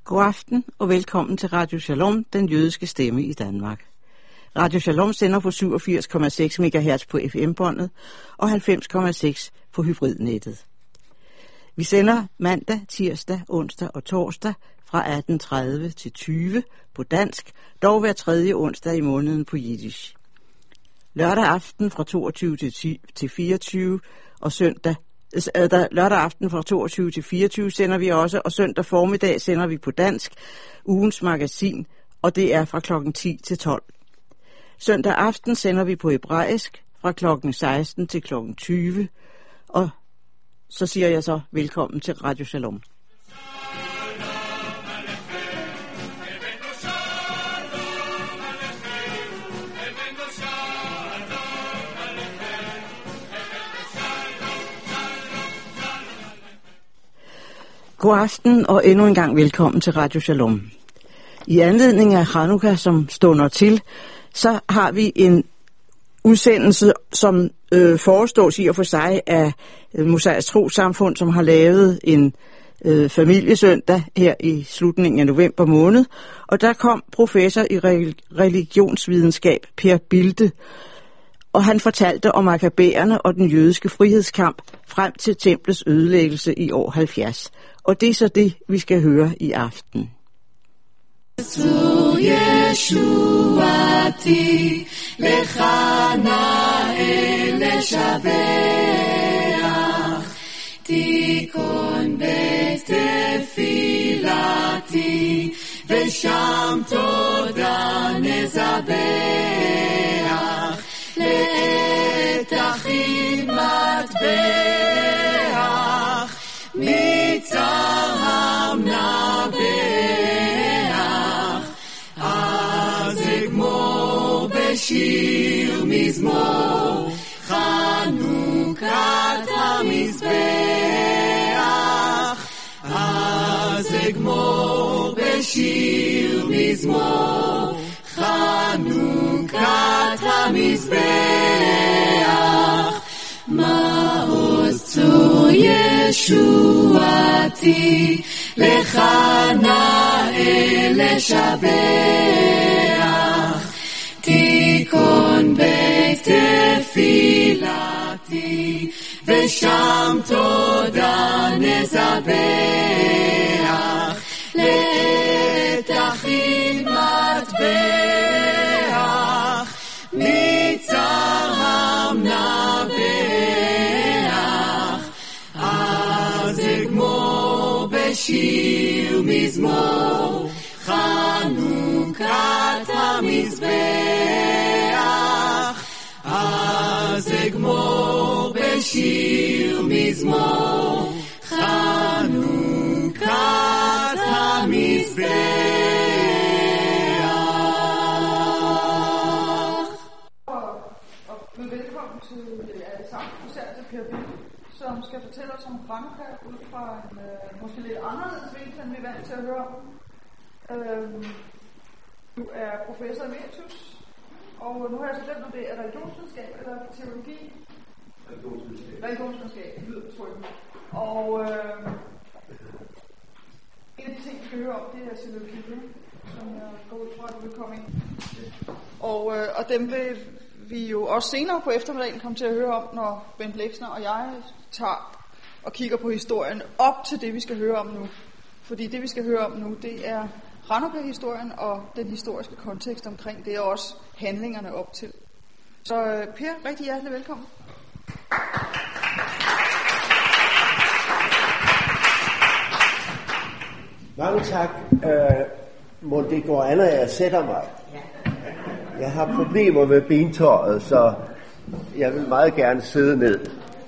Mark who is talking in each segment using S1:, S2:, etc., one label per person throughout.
S1: God aften og velkommen til Radio Shalom, den jødiske stemme i Danmark. Radio Shalom sender på 87,6 MHz på FM-båndet og 90,6 på hybridnettet. Vi sender mandag, tirsdag, onsdag og torsdag fra 18:30 til 20 på dansk, dog hver tredje onsdag i måneden på jiddisch. Lørdag aften fra 22 til 24 og lørdag aften fra 22 til 24 sender vi også, og søndag formiddag sender vi på dansk ugens magasin, og det er fra klokken 10 til 12. Søndag aften sender vi på hebraisk fra klokken 16 til klokken 20, og så siger jeg så velkommen til Radio Shalom. God aften og endnu en gang velkommen til Radio Shalom. I anledning af Chanukka, som stunder til, så har vi en udsendelse, som forestås i og for sig af Mosaisk Trossamfund, som har lavet en familiesøndag her i slutningen af november måned. Og der kom professor i religionsvidenskab Per Bilde, og han fortalte om makabæerne og den jødiske frihedskamp frem til templets ødelæggelse i år 70. Og det er så det, vi skal høre i aften.
S2: ישועתי לך נאה לשבח תיכון בית תפילתי ושם תודה נזבח לעת אחיד מטבח מצרם נבח אז אגמור בשיר מזמור חנוכת המזבח אז אגמור בשיר מזמור חנוכת המזבח מעוז צור ישועתי לך נאה לשבח תיכון בית תפילתי ושם תודה נזבח לעת אחיד מטבח מצרם נבח אז אגמור בשיר מזמור חנוכת המזבח אז אגמור בשיר מזמור חנוכת המזבח.
S3: Velkommen til alle sammen, især til Per Bilde, som skal fortælle os om Chanukka ud fra en måske lidt anderledes vinkel, end vi er vant til at høre om. Du er professor emeritus, og nu har jeg så glemt, om det er religionsvidenskab eller teologi. Religionsvidenskab, det lyder betryggende. Og en af de ting, vi skal høre om, det er teologi, som jeg går ud fra, at du vil komme ind til. Og dem vil vi jo også senere på eftermiddagen komme til at høre om, når Bent Leksner og jeg tager og kigger på historien op til det, vi skal høre om nu. Fordi det, vi skal høre om nu, det er Chanukka-historien og den historiske kontekst omkring det, og også handlingerne op til. Så Per, rigtig hjertelig velkommen.
S4: Mange tak. Må det går an, at jeg sætter mig. Jeg har problemer med bentøjet, så jeg vil meget gerne sidde ned.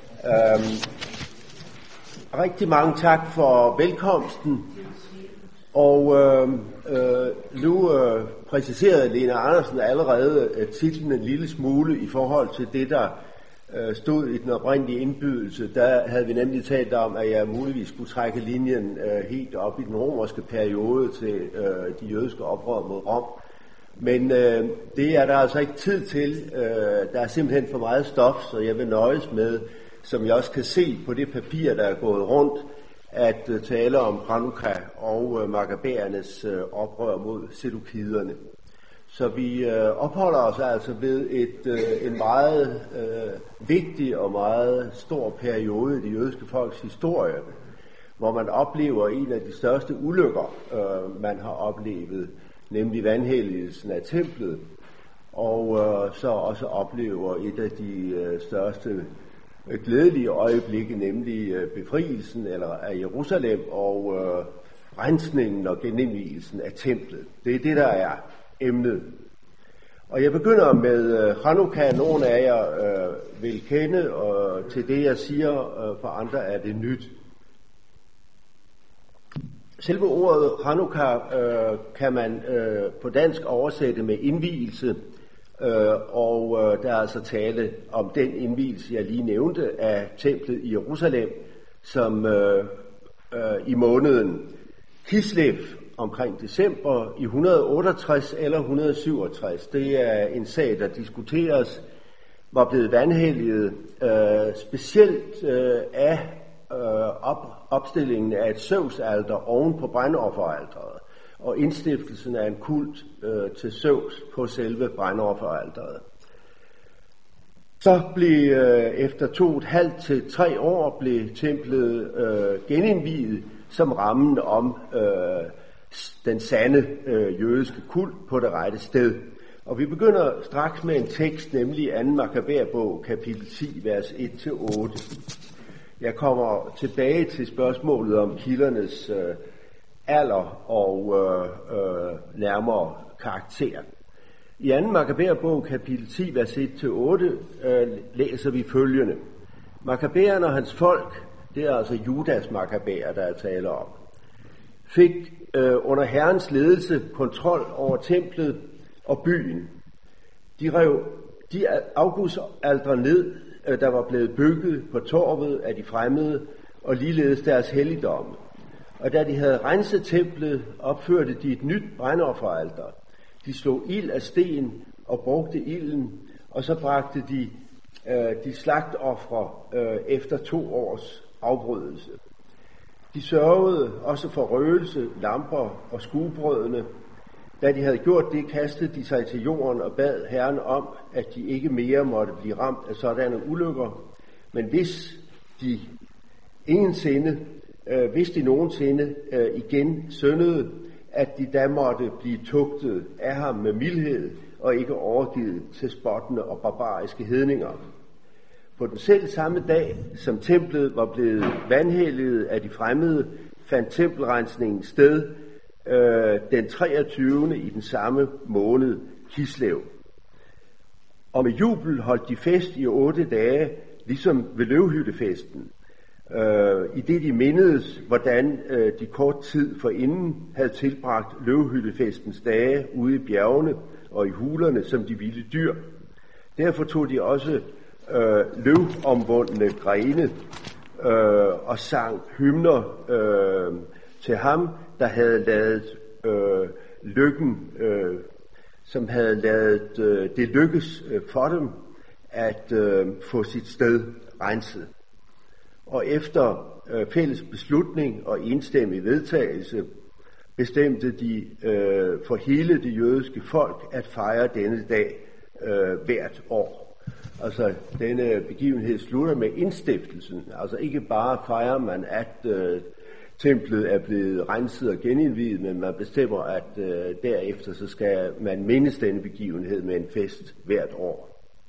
S4: Rigtig mange tak for velkomsten. Og nu præciserede Lena Andersen allerede titlen en lille smule i forhold til det, der stod i den oprindelige indbydelse. Der havde vi nemlig talt om, at jeg muligvis skulle trække linjen helt op i den romerske periode til de jødiske oprør mod Rom. Men det er der altså ikke tid til. Der er simpelthen for meget stof, så jeg vil nøjes med, som jeg også kan se på det papir, der er gået rundt, at tale om Chanukka og Makkabæernes oprør mod Seldukiderne. Så vi opholder os altså ved en meget vigtig og meget stor periode i det jødiske folks historie, hvor man oplever en af de største ulykker, man har oplevet, nemlig vanhelligelsen af templet, og så også oplever et af de største glædelige øjeblikke, nemlig befrielsen af Jerusalem og rensningen og genindvielsen af templet. Det er det, der er emnet. Og jeg begynder med Chanukka. Nogle af jer vil kende, og til det jeg siger, for andre er det nyt. Selve ordet Chanukka kan man på dansk oversætte med indvielse, og der er altså tale om den indvielse, jeg lige nævnte, af templet i Jerusalem, som i måneden Kislev omkring december i 168 eller 167. Det er en sag, der diskuteres, var blevet vanhelliget specielt af opstillingen af et Zeus-alter oven på brændofferalteret og indstiftelsen af en kult til Zeus på selve brændofferalteret. Så blev efter 2,5 til 3 år blev templet genindviet som rammen om den sande jødiske kult på det rette sted. Og vi begynder straks med en tekst, nemlig 2. Makkabæerbog, kapitel 10, vers 1-8. Jeg kommer tilbage til spørgsmålet om kildernes alder og nærmere karakter. I 2. Makkabæerbog, kapitel 10, vers 1-8, læser vi følgende. Makkabæerne og hans folk, det er altså Judas makkabæer, der er tale om, fik under Herrens ledelse kontrol over templet og byen. De rev de afgudsaltre ned, der var blevet bygget på torvet af de fremmede, og ligeledes deres helligdomme. Og da de havde renset templet, opførte de et nyt brændofferalter. De slog ild af sten og brugte ilden, og så bragte de slagtofre efter 2 års afbrydelse. De sørgede også for røgelse, lamper og skuebrødene. Da de havde gjort det, kastede de sig til jorden og bad Herren om, at de ikke mere måtte blive ramt af sådanne ulykker. Men hvis de nogensinde igen syndede, at de da måtte blive tugtet af ham med mildhed og ikke overgivet til spottende og barbariske hedninger. På den selv samme dag, som templet var blevet vanhelliget af de fremmede, fandt tempelrensningen sted den 23. i den samme måned, Kislev. Og med jubel holdt de fest i 8 dage, ligesom ved løvhyttefesten, i det de mindedes, hvordan de kort tid forinden havde tilbragt løvhyttefestens dage ude i bjergene og i hulerne som de vilde dyr. Derfor tog de også løvomvundne grene og sang hymner til ham, der havde ladet lykken, som havde ladet det lykkes for dem at få sit sted renset. Og efter fælles beslutning og enstemmig vedtagelse bestemte de for hele det jødiske folk at fejre denne dag hvert år. Altså denne begivenhed slutter med indstiftelsen. Altså ikke bare fejrer man, at templet er blevet renset og genindviet, men man bestemmer, at derefter så skal man mindes denne begivenhed med en fest hvert år.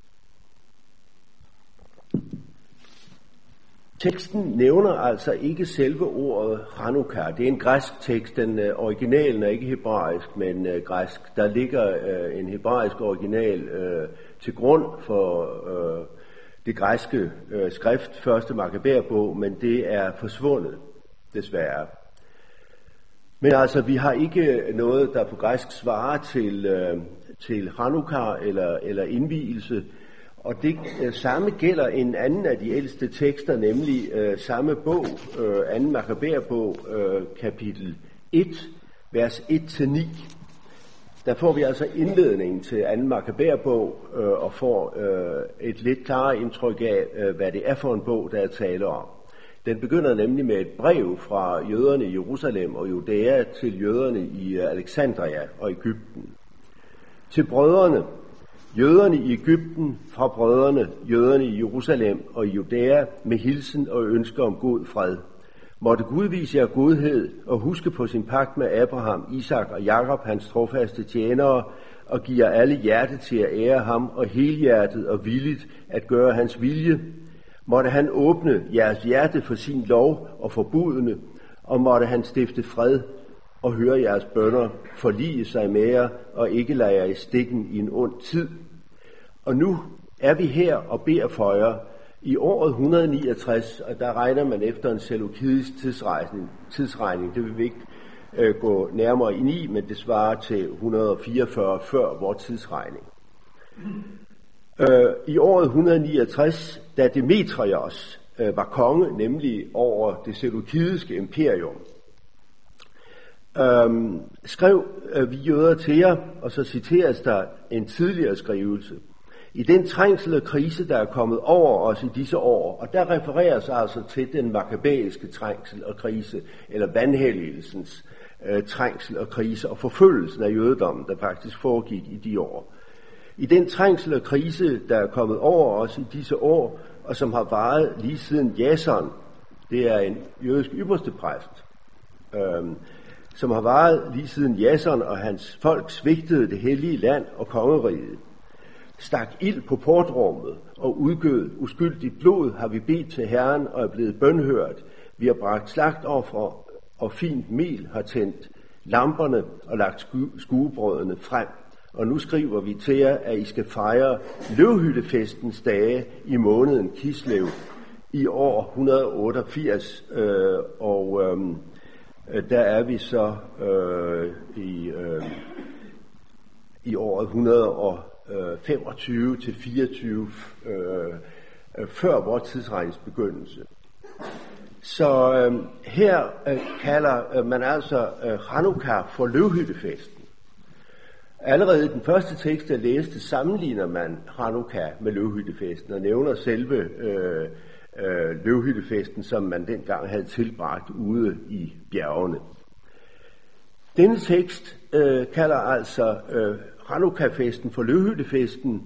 S4: Teksten nævner altså ikke selve ordet Chanukka. Det er en græsk tekst. Den originalen er ikke hebraisk, men græsk. Der ligger en hebraisk original til grund for det græske skrift, 1. Makkabæerbog, men det er forsvundet, desværre. Men altså, vi har ikke noget, der på græsk svarer til Chanukka eller indvielse. Og det samme gælder en anden af de ældste tekster, nemlig samme bog, 2. Makkabæerbog, kapitel 1, vers 1-9. Der får vi altså indledningen til 2. Makkabæerbog og får et lidt klarere indtryk af, hvad det er for en bog, der er tale om. Den begynder nemlig med et brev fra jøderne i Jerusalem og Judæa til jøderne i Alexandria og Egypten. Til brødrene, jøderne i Egypten, fra brødrene, jøderne i Jerusalem og i Judæa, med hilsen og ønsker om god fred. Måtte Gud vise jer godhed og huske på sin pagt med Abraham, Isak og Jakob, hans trofaste tjenere, og give jer alle hjerte til at ære ham og helhjertet og villigt at gøre hans vilje. Måtte han åbne jeres hjerte for sin lov og forbudene, og måtte han stifte fred og høre jeres bønner, forlige sig med jer og ikke lade jer i stikken i en ond tid. Og nu er vi her og beder for jer i året 169, og der regner man efter en seleukidisk tidsregning. Det vil vi ikke gå nærmere ind i, men det svarer til 144 før vores tidsregning. I året 169, da Demetrios var konge, nemlig over det seleukidiske imperium, skrev vi jøder til jer, og så citeres der en tidligere skrivelse. I den trængsel og krise, der er kommet over os i disse år, og der refereres altså til den makabæiske trængsel og krise, eller vanhelligelsens trængsel og krise, og forfølgelsen af jødedommen, der faktisk foregik i de år. I den trængsel og krise, der er kommet over os i disse år, og som har varet lige siden Jason, det er en jødisk ypperste præst, som har varet lige siden Jason og hans folk svigtede det hellige land og kongeriget, stak ild på portrummet og udgød uskyldigt blod, har vi bedt til Herren og er blevet bønhørt. Vi har bragt slagtofre og fint mel, har tændt lamperne og lagt skuebrødene frem. Og nu skriver vi til jer, at I skal fejre løvhyttefestens dage i måneden Kislev i år 188, der er vi så i året 125 til 24 før vores tidsregnes begyndelse. Så her kalder man altså Chanukka for løvhyttefesten. Allerede i den første tekst, jeg læste, sammenligner man Chanukka med løvhyttefesten og nævner selve løvhyttefesten, som man dengang havde tilbragt ude i bjergene. Denne tekst kalder altså Chanukka-festen for løvhyttefesten,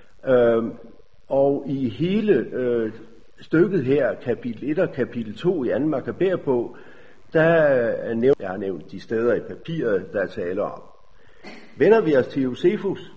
S4: og i hele stykket her, kapitel 1 og kapitel 2 i 2. Makkabæerbog, jeg har nævnt de steder i papiret, der taler om. Vender vi os til Josefus,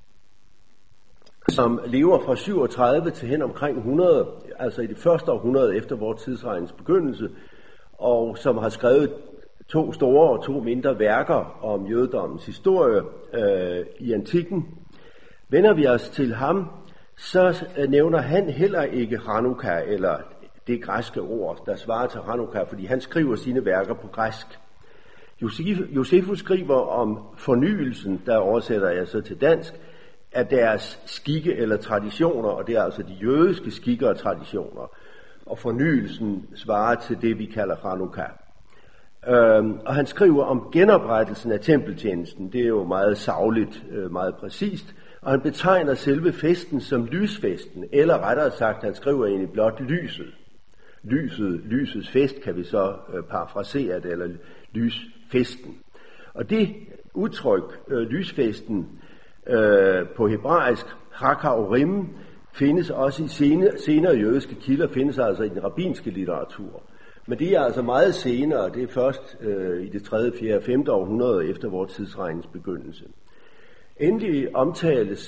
S4: som lever fra 37 til hen omkring 100, altså i det første århundrede efter vores tidsregnens begyndelse, og som har skrevet 2 store og 2 mindre værker om jødedommens historie i antikken. Vender vi os til ham, så nævner han heller ikke Chanukka, eller det græske ord, der svarer til Chanukka, fordi han skriver sine værker på græsk. Josefus skriver om fornyelsen, der oversætter jeg så til dansk, af deres skikke eller traditioner, og det er altså de jødiske skikker og traditioner. Og fornyelsen svarer til det, vi kalder Chanukka. Og han skriver om genoprettelsen af tempeltjenesten. Det er jo meget sagligt, meget præcist. Og han betegner selve festen som lysfesten, eller rettere sagt, han skriver egentlig blot lyset. Lysets fest kan vi så parafrasere det, eller lysfesten. Og det udtryk, lysfesten, på hebraisk, Chakaurim, findes også i senere jødiske kilder, findes altså i den rabbinske litteratur. Men det er altså meget senere, det er først i det 3., 4., 5. århundrede efter vores tidsregnens begyndelse. Endelig omtales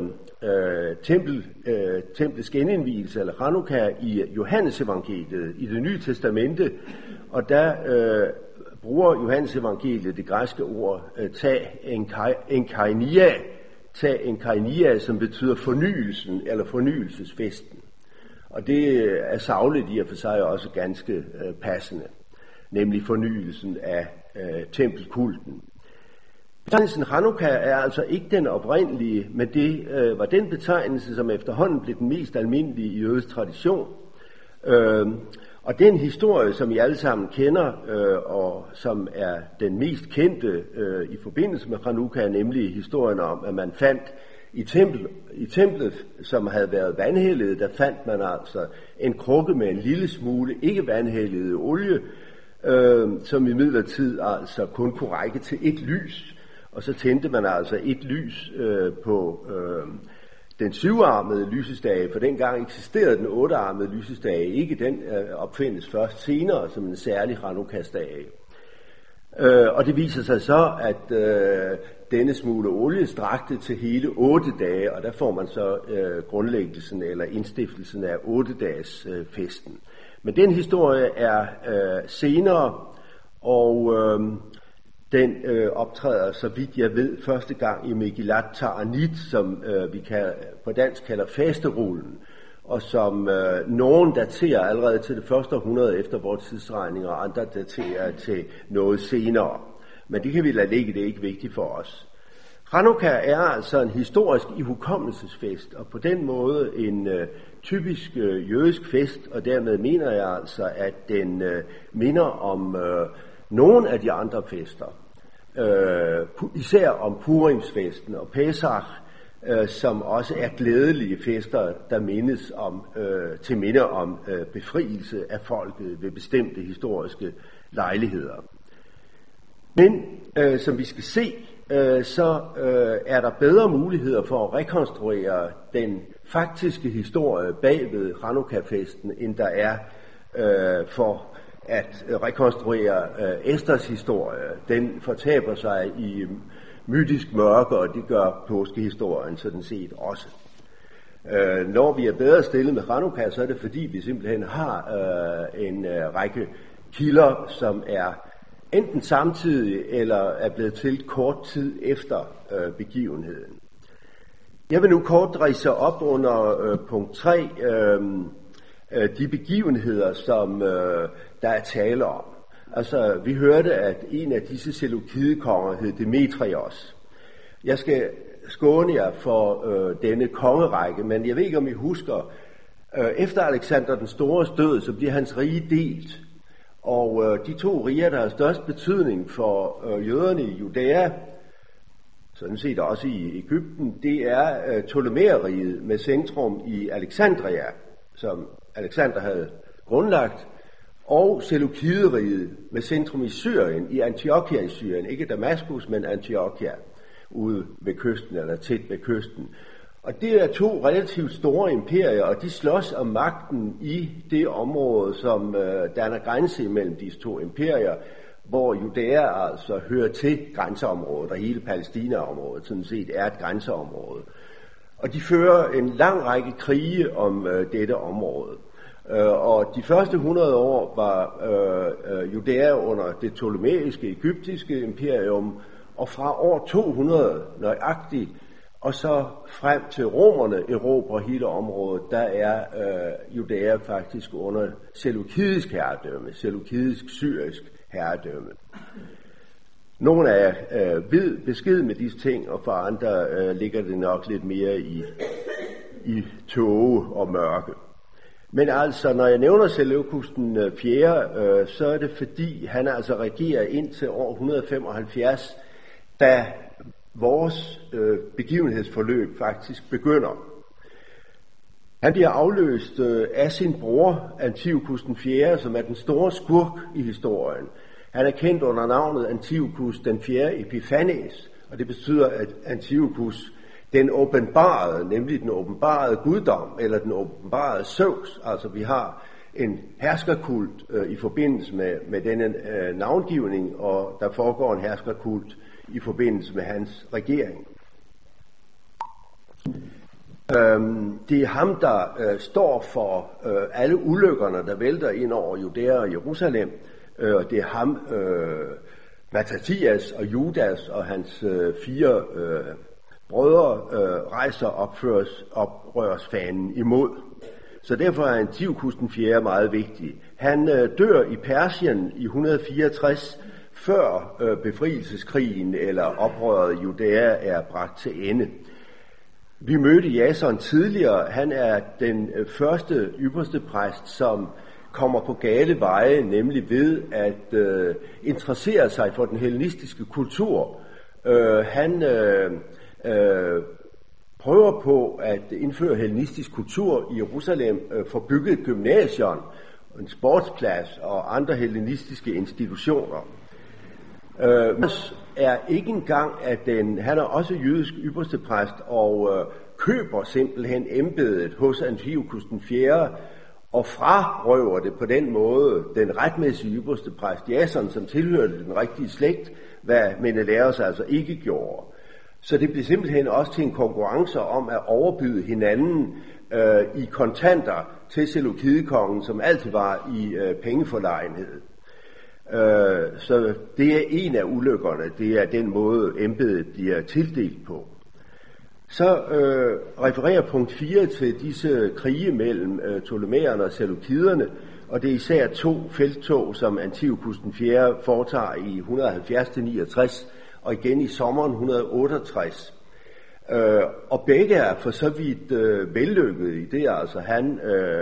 S4: templets genindvielse, eller Chanukka, i Johannes evangeliet, i det nye testamente, og der bruger Johannes evangeliet det græske ord tag enkainia, som betyder fornyelsen eller fornyelsesfesten. Og det er sagligt i og for sig også ganske passende, nemlig fornyelsen af tempelkulten. Betegnelsen Chanukka er altså ikke den oprindelige, men det var den betegnelse, som efterhånden blev den mest almindelige i jødisk tradition. Og den historie, som I alle sammen kender, og som er den mest kendte i forbindelse med Chanukka, nemlig historien om, at man fandt I templet, som havde været vandhældet, der fandt man altså en krukke med en lille smule ikke vandhældet olie, som imidlertid altså kun kunne række til et lys. Og så tændte man altså et lys på den 7-armede lysestage, for dengang eksisterede den 8-armede lysestage ikke. Den opfindes først senere som en særlig Hanukkah-stage. Og det viser sig så, at denne smule olie strakte til hele 8 dage, og der får man så grundlæggelsen eller indstiftelsen af 8-dages festen. Men den historie er senere, og den optræder, så vidt jeg ved, første gang i Megillat Ta'anit, som vi på dansk kalder fasterullen, og som nogen daterer allerede til det første århundrede efter vores tidsregning, og andre daterer til noget senere. Men det kan vi lade ligge, det er ikke vigtigt for os. Hanukkah er altså en historisk ihukommelsesfest, og på den måde en typisk jødisk fest, og dermed mener jeg altså, at den minder om nogle af de andre fester. Især om Purimsfesten og Pesach, som også er glædelige fester, der mindes om, til minde om befrielse af folket ved bestemte historiske lejligheder. Men som vi skal se, så er der bedre muligheder for at rekonstruere den faktiske historie bag ved Hanukkah-festen, end der er for at rekonstruere Esters historie. Den fortaber sig i mytisk mørke, og det gør påskehistorien sådan set også. Når vi er bedre stillet med Hanukkah, så er det fordi vi simpelthen har en række kilder, som er enten samtidig eller er blevet til kort tid efter begivenheden. Jeg vil nu kort ridse op under punkt 3 de begivenheder, som der er tale om. Altså, vi hørte, at en af disse seleukidekonger hed Demetrios. Jeg skal skåne jer for denne kongerække, men jeg ved ikke, om I husker, efter Alexander den Stores død, så bliver hans rige delt. Og de 2 riger, der har størst betydning for jøderne i Judæa, sådan set også i Egypten, det er Ptolemæeriget med centrum i Alexandria, som Alexander havde grundlagt, og Seleukideriget med centrum i Syrien, i Antiochia i Syrien, ikke Damaskus, men Antiochia, ude ved kysten, eller tæt ved kysten. Og det er 2 relativt store imperier, og de slås om magten i det område, som danner grænse mellem disse 2 imperier, hvor Judæa altså hører til grænseområdet, og hele Palæstina-området sådan set er et grænseområde. Og de fører en lang række krige om dette område. Og de første 100 år var Judæa under det ptolemæiske egyptiske imperium, og fra år 200 nøjagtigt, og så frem til romerne erobrer hele området, der er Judæa faktisk under seleukidisk herredømme, seleukidisk-syrisk herredømme. Nogle af jer ved besked med disse ting, og for andre ligger det nok lidt mere i tåge og mørke. Men altså, når jeg nævner Seleukus den 4., så er det fordi, han altså regerer indtil år 175, da vores begivenhedsforløb faktisk begynder. Han bliver afløst af sin bror Antiochus den 4., som er den store skurk i historien. Han er kendt under navnet Antiochus den 4. Epiphanes, og det betyder, at Antiochus den åbenbarede, nemlig den åbenbarede guddom, eller den åbenbarede Zeus. Altså vi har en herskerkult i forbindelse med denne navngivning, og der foregår en herskerkult i forbindelse med hans regering. Det er ham, der står for alle ulykkerne, der vælter ind over Judæa og Jerusalem, og det er ham, Mattathias og Judas og hans 4 brødre rejser oprørsfanen imod. Så derfor er Antiochus den 4. meget vigtig. Han dør i Persien i 164, før befrielseskrigen eller oprøret i Judæa er bragt til ende. Vi mødte Jason tidligere. Han er den første ypperste præst, som kommer på gale veje, nemlig ved at interessere sig for den hellenistiske kultur. Han prøver på at indføre hellenistisk kultur i Jerusalem, får bygget et gymnasium, en sportsplads og andre hellenistiske institutioner. Er ikke engang, at han er også jødisk ypperstepræst og køber simpelthen embedet hos Antiochus den 4. og frarøver det på den måde den retmæssige ypperstepræst Jason, som tilhørte den rigtige slægt, hvad Menelaos altså ikke gjorde. Så det blev simpelthen også til en konkurrence om at overbyde hinanden i kontanter til Seleukidekongen, som altid var i pengeforlegenhed. Så det er en af ulykkerne, det er den måde embedet bliver tildelt på. Så refererer punkt 4 til disse krige mellem Ptolemæerne og Seleukiderne, og det er især 2 felttog, som Antiochus den 4. foretager i 170-69 og igen i sommeren 168. Og begge er for så vidt vellykket i det, altså han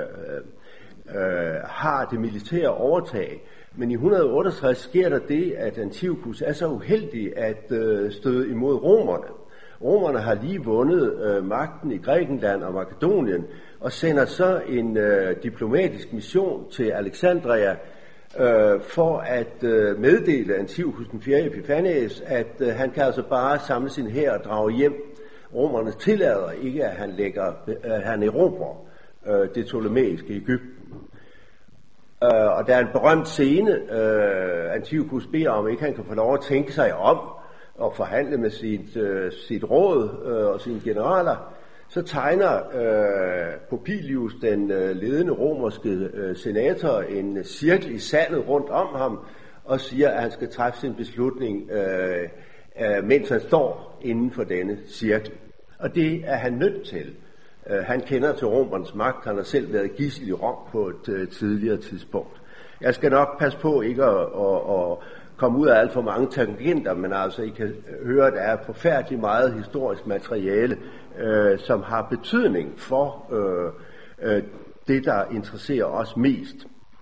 S4: har det militære overtag. Men i 168 sker der det, at Antiochus er så uheldig at støde imod romerne. Romerne har lige vundet magten i Grækenland og Makedonien, og sender så en diplomatisk mission til Alexandria for at meddele Antiochus den 4. Epiphanes, at han kan altså bare samle sin hær og drage hjem. Romerne tillader ikke, at han erobrer det ptolemæiske Egypten. Og der er en berømt scene, Antiochus beder om, ikke han kan få lov at tænke sig om og forhandle med sit råd og sine generaler. Så tegner Popilius, den ledende romerske senator, en cirkel i sandet rundt om ham og siger, at han skal træffe sin beslutning, mens han står inden for denne cirkel. Og det er han nødt til. Han kender til romernes magt, han har selv været gidsel i Rom på et tidligere tidspunkt. Jeg skal nok passe på ikke at komme ud af alt for mange tangenter, men altså I kan høre, at der er forfærdeligt meget historisk materiale, som har betydning for det, der interesserer os mest.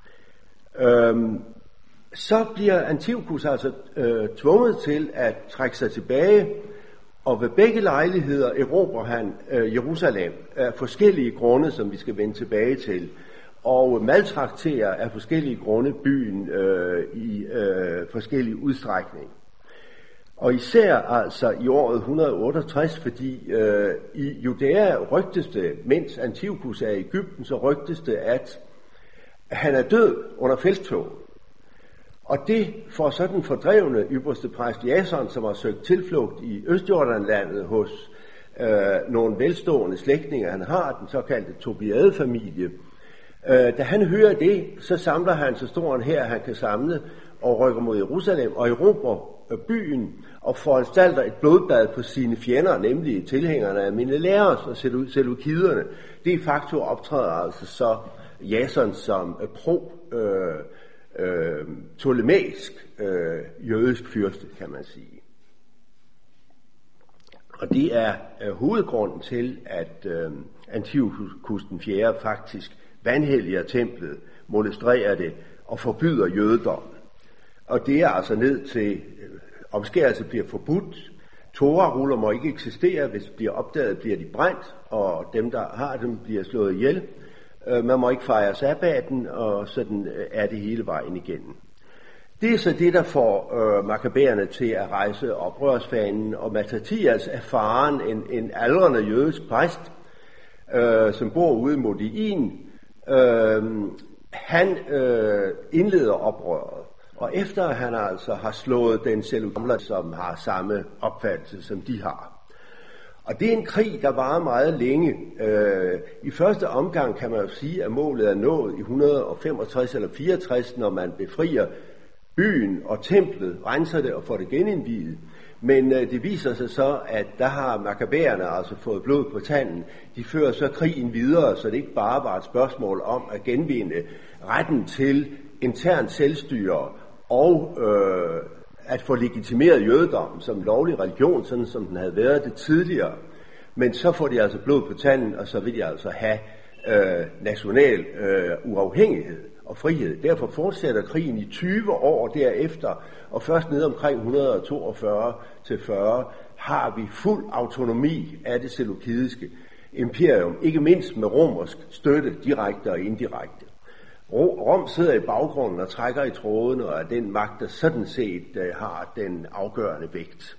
S4: Så bliver Antiochus altså tvunget til at trække sig tilbage, og ved begge lejligheder erobrer han Jerusalem af forskellige grunde, som vi skal vende tilbage til, og maltrakterer af forskellige grunde byen i forskellige udstrækning. Og især altså i året 168, fordi i Judæa rygtes det, mens Antiochus er i Egypten, så rygtes det, at han er død under felttog. Og det får sådan fordrevne ypperstepræst Jason, som har søgt tilflugt i Østjordanlandet hos nogle velstående slægtninge, han har, den såkaldte Tobiade-familie. Da han hører det, så samler han så stor en hær, han kan samle, og rykker mod Jerusalem og erobrer byen og foranstalter et blodbad på sine fjender, nemlig tilhængerne af Menelaos og Seleukiderne. De facto optræder altså så Jason som ptolemæisk jødisk fyrste, kan man sige. Og det er hovedgrunden til, at Antiochus den 4. faktisk vanhelliger templet, molestrerer det og forbyder jødedommen. Og det er altså ned til omskærelse bliver forbudt. Toraruller må ikke eksistere, hvis det bliver opdaget, bliver de brændt, og dem, der har dem, bliver slået ihjel. Man må ikke fejre sabbaten, og sådan er det hele vejen igennem. Det er så det, der får makabæerne til at rejse oprørsfanen, og Mattathias er faren, en aldrende jødisk præst, som bor ude i Modiin. Han indleder oprøret, og efter han altså har slået den Seleukiderne, som har samme opfattelse, som de har. Og det er en krig, der varer meget længe. I første omgang kan man jo sige, at målet er nået i 165 eller 64, når man befrier byen og templet, renser det og får det genindviet. Men det viser sig så, at der har makabæerne altså fået blod på tanden. De fører så krigen videre, så det ikke bare var et spørgsmål om at genvinde retten til intern selvstyre og at få legitimeret jødedommen som lovlig religion, sådan som den havde været det tidligere. Men så får de altså blod på tanden, og så vil de altså have national uafhængighed. og frihed. Derfor fortsætter krigen i 20 år derefter, og først ned omkring 142-40 har vi fuld autonomi af det seleukidiske imperium, ikke mindst med romersk støtte, direkte og indirekte. Rom sidder i baggrunden og trækker i trådene, og er den magt, der sådan set har den afgørende vægt.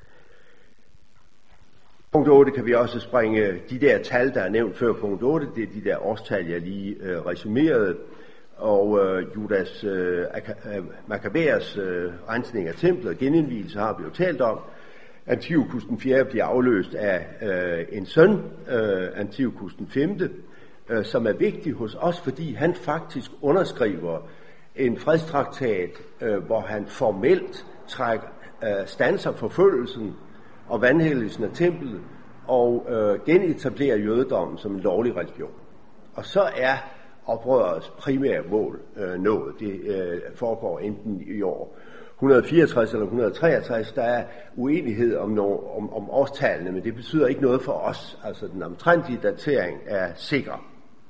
S4: Punkt 8 kan vi også springe de der tal, der er nævnt før punkt 8, det er de der årstal, jeg lige resumerede, og Judas Makkabæers rensning af templet og genindvielse har vi jo talt om. Antiochus den 4. bliver afløst af en søn, Antiochus den 5., som er vigtig hos os, fordi han faktisk underskriver en fredstraktat, hvor han formelt standser forfølgelsen og vanhelligelsen af templet og genetablerer jødedommen som en lovlig religion. Og så er oprørets primære mål nået. Det foregår enten i år 164 eller 163. Der er uenighed om årstallene, men det betyder ikke noget for os. Altså den omtrentlige datering er sikker.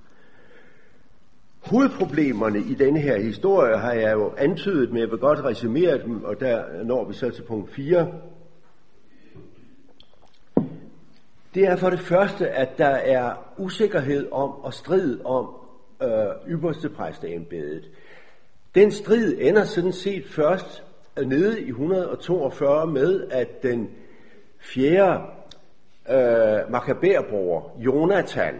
S4: Hovedproblemerne i denne her historie har jeg jo antydet, men jeg vil godt resumere dem, og der når vi så til punkt 4. Det er for det første, at der er usikkerhed om og strid om ypperstepræsteembedet. Den strid ender sådan set først nede i 142 med, at den 4. Makkabæerbror, Jonathan,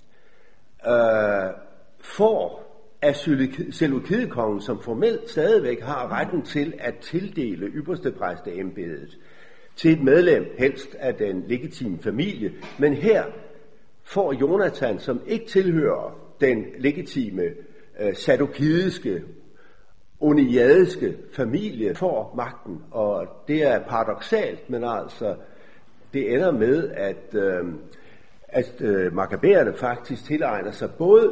S4: får af seleukidekongen, som formelt stadigvæk har retten til at tildele ypperstepræsteembedet til et medlem, helst af den legitime familie. Men her får Jonathan, som ikke tilhører den legitime sadukidiske, oniadiske familie, får magten. Og det er paradoksalt, men altså det ender med, at makkabæerne faktisk tilegner sig både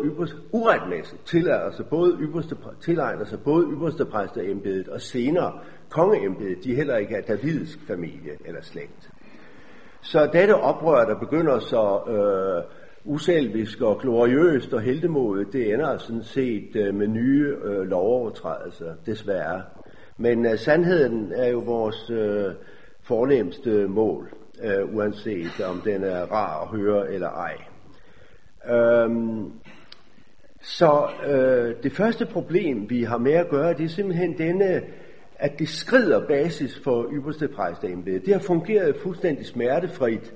S4: ypperstepræsteembedet og senere kongeembedet. De er heller ikke af davidisk familie eller slægt. Så dette oprør, der begynder så uselvisk og gloriøst og heltemodigt, det ender sådan set med nye lovovertrædelser, desværre. Men sandheden er jo vores fornemste mål, uanset om den er rar at høre eller ej. Så det første problem, vi har med at gøre, det er simpelthen denne, at det skrider basis for ypperstepræsteembedet. Det har fungeret fuldstændig smertefrit,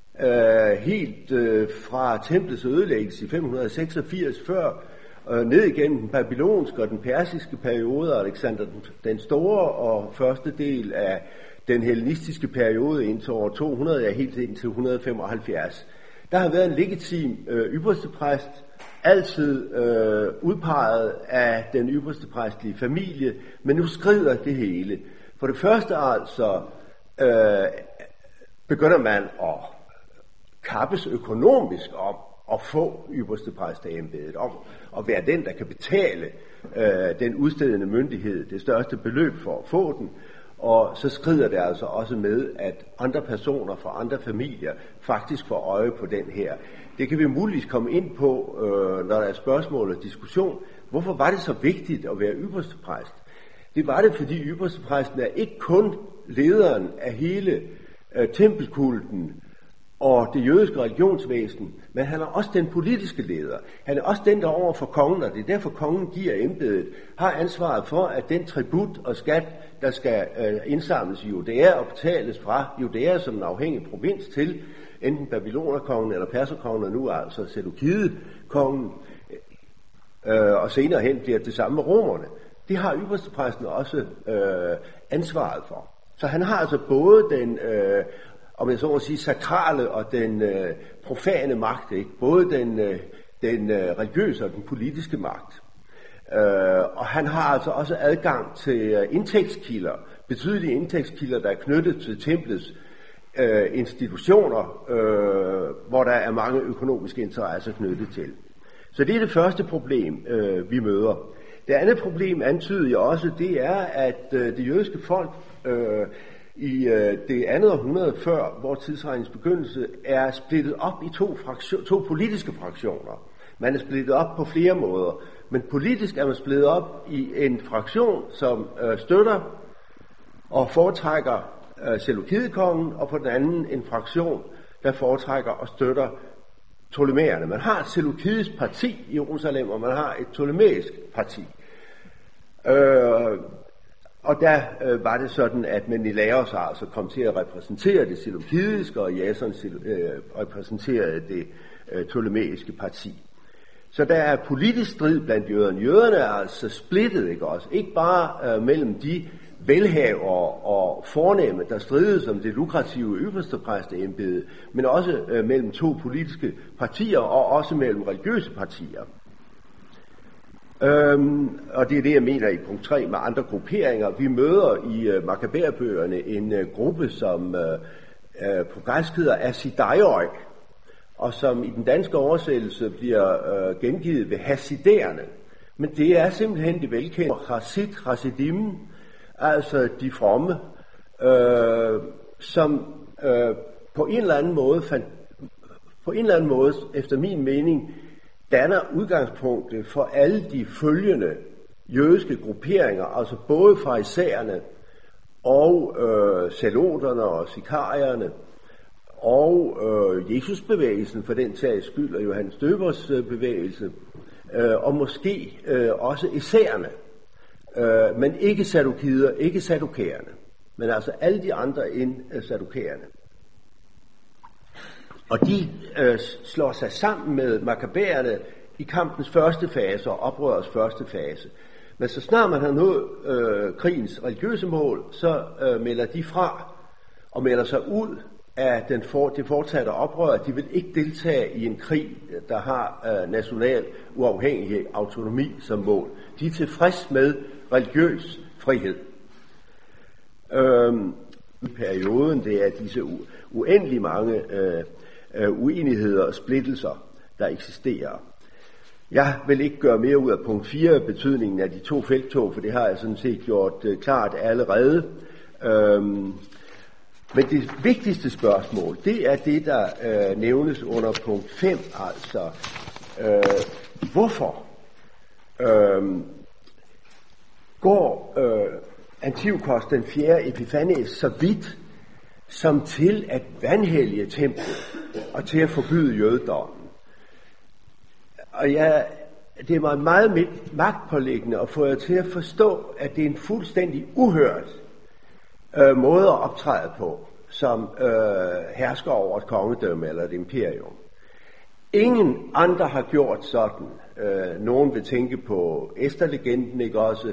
S4: helt fra templets ødelæggelse i 586 før, ned igennem den babylonske og den persiske periode, Alexander den Store, og første del af den hellenistiske periode indtil år 200, ja helt indtil 175. Der har været en legitim ypperstepræst, altid udpeget af den ypperstepræstlige familie, men nu skrider det hele. For det første altså begynder man at kappes økonomisk om at få ypperstepræsteembedet, om at være den, der kan betale den udstedende myndighed det største beløb for at få den. Og så skrider det altså også med, at andre personer fra andre familier faktisk får øje på den her. Det kan vi muligvis komme ind på, når der er spørgsmål og diskussion. Hvorfor var det så vigtigt at være ypperstepræst? Det var det, fordi ypperstepræsten er ikke kun lederen af hele tempelkulten og det jødiske religionsvæsen, men han er også den politiske leder. Han er også den, der over for kongen, og det er derfor kongen giver embedet, har ansvaret for, at den tribut og skat, der skal indsamles i Judæa og betales fra Judæa som en afhængig provins til enten babylonerkongen eller perserkongen, og nu altså seleukidekongen, og senere hen bliver det samme med romerne. Det har ypperstepræsten også ansvaret for. Så han har altså både den om jeg så må sige, sakrale og den profane magt, ikke? Både den religiøse og den politiske magt. Og han har altså også adgang til indtægtskilder, betydelige indtægtskilder, der er knyttet til templets institutioner, hvor der er mange økonomiske interesser knyttet til. Så det er det første problem, vi møder. Det andet problem, antydede jeg også, det er, at det jødiske folk i det andet århundrede før vor tidsregningens begyndelse er splittet op i to politiske fraktioner. Man er splittet op på flere måder. Men politisk er man splittet op i en fraktion, som støtter og foretrækker Seleukidekongen, og på den anden en fraktion, der foretrækker og støtter Ptolemæerne. Man har et seleukidisk parti i Jerusalem, og man har et ptolemæisk parti. Og der var det sådan, at Menelaos altså kom til at repræsentere det seleukidiske, og Jason repræsenterede det ptolemæiske parti. Så der er politisk strid blandt jøderne. Jøderne er altså splittet, ikke også? Ikke bare mellem de velhavere og fornemme, der strides om det lukrative øverstepræsteembede, men også mellem to politiske partier, og også mellem religiøse partier. Og det er det, jeg mener i punkt 3 med andre grupperinger. Vi møder i Makkabæerbøgerne en gruppe, som på græsk hedder Asidaioi, og som i den danske oversættelse bliver gengivet ved hasiderne. Men det er simpelthen det velkendte Hasidim, altså de fromme, som på en eller anden måde, efter min mening, danner udgangspunktet for alle de følgende jødiske grupperinger, altså både farisæerne og zeloterne og sikarierne, og Jesusbevægelsen for den sags skyld, og Johannes Døbers bevægelse, og måske også essærerne, men ikke saddukider, ikke saddukærerne, men altså alle de andre end saddukærerne. Og de slår sig sammen med makkabæerne i kampens første fase og oprørets første fase. Men så snart man har nået krigens religiøse mål, så melder de fra og melder sig ud af det fortsatte oprør. De vil ikke deltage i en krig, der har national uafhængighed, autonomi som mål. De er tilfreds med religiøs frihed. I perioden, det er disse uendelig mange uenigheder og splittelser, der eksisterer. Jeg vil ikke gøre mere ud af punkt 4, betydningen af de to felttog, for det har jeg sådan set gjort klart allerede. Men det vigtigste spørgsmål, det er det, der nævnes under punkt 5, altså hvorfor går Antiochos den 4. Epiphanes så vidt som til at vanhellige templet og til at forbyde jødedommen. Og det er mig meget magtpåliggende at få jer til at forstå, at det er en fuldstændig uhørt måde at optræde på, som hersker over et kongedømme eller et imperium. Ingen andre har gjort sådan. Nogen vil tænke på Ester-legenden, ikke også?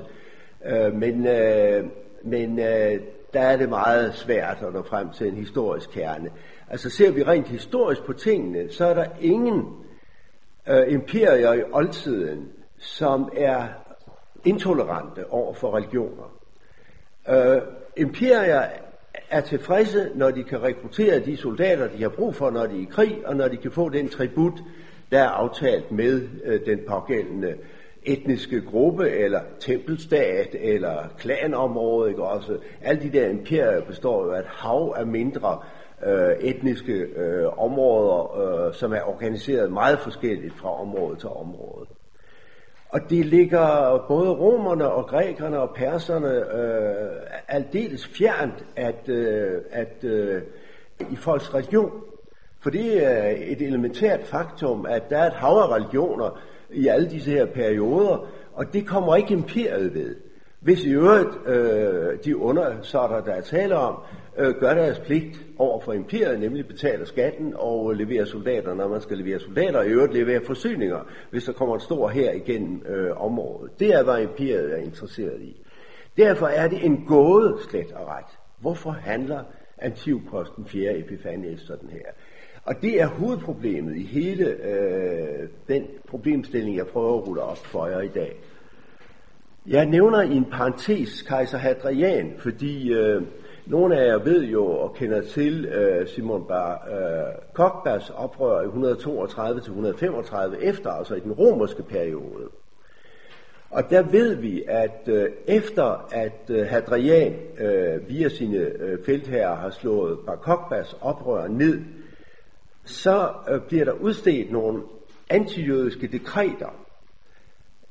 S4: Men der er det meget svært at nå frem til en historisk kerne. Altså ser vi rent historisk på tingene, så er der ingen imperier i oldtiden, som er intolerante over for religioner. Imperier er tilfredse, når de kan rekruttere de soldater, de har brug for, når de er i krig, og når de kan få den tribut, der er aftalt med den pågældende etniske gruppe, eller tempelstat, eller klanområde, ikke også? Alle de der imperier består jo af et hav af mindre etniske områder, som er organiseret meget forskelligt fra område til område. Og det ligger både romerne og grækerne og perserne aldeles fjernt at i folks religion. For det er et elementært faktum, at der er et hav af religioner i alle disse her perioder, og det kommer ikke imperiet ved. Hvis i øvrigt de undersåtter, der er tale om, gør deres pligt over for imperiet, nemlig betaler skatten og leverer soldater, når man skal levere soldater, og i øvrigt leverer forsyninger, hvis der kommer en stor hær igennem området. Det er, hvad imperiet er interesseret i. Derfor er det en gåde slet og ret. Hvorfor handler Antiochos den 4. Epiphanes sådan her? Og det er hovedproblemet i hele den problemstilling, jeg prøver at rulle op for jer i dag. Jeg nævner i en parentes kejser Hadrian, fordi nogle af jer ved jo og kender til Simon Bar Kokhbas oprør i 132-135 efter, altså i den romerske periode. Og der ved vi, at efter at Hadrian via sine feltherrer har slået Bar Kokhbas oprør ned, så bliver der udstedt nogle antijødiske dekreter,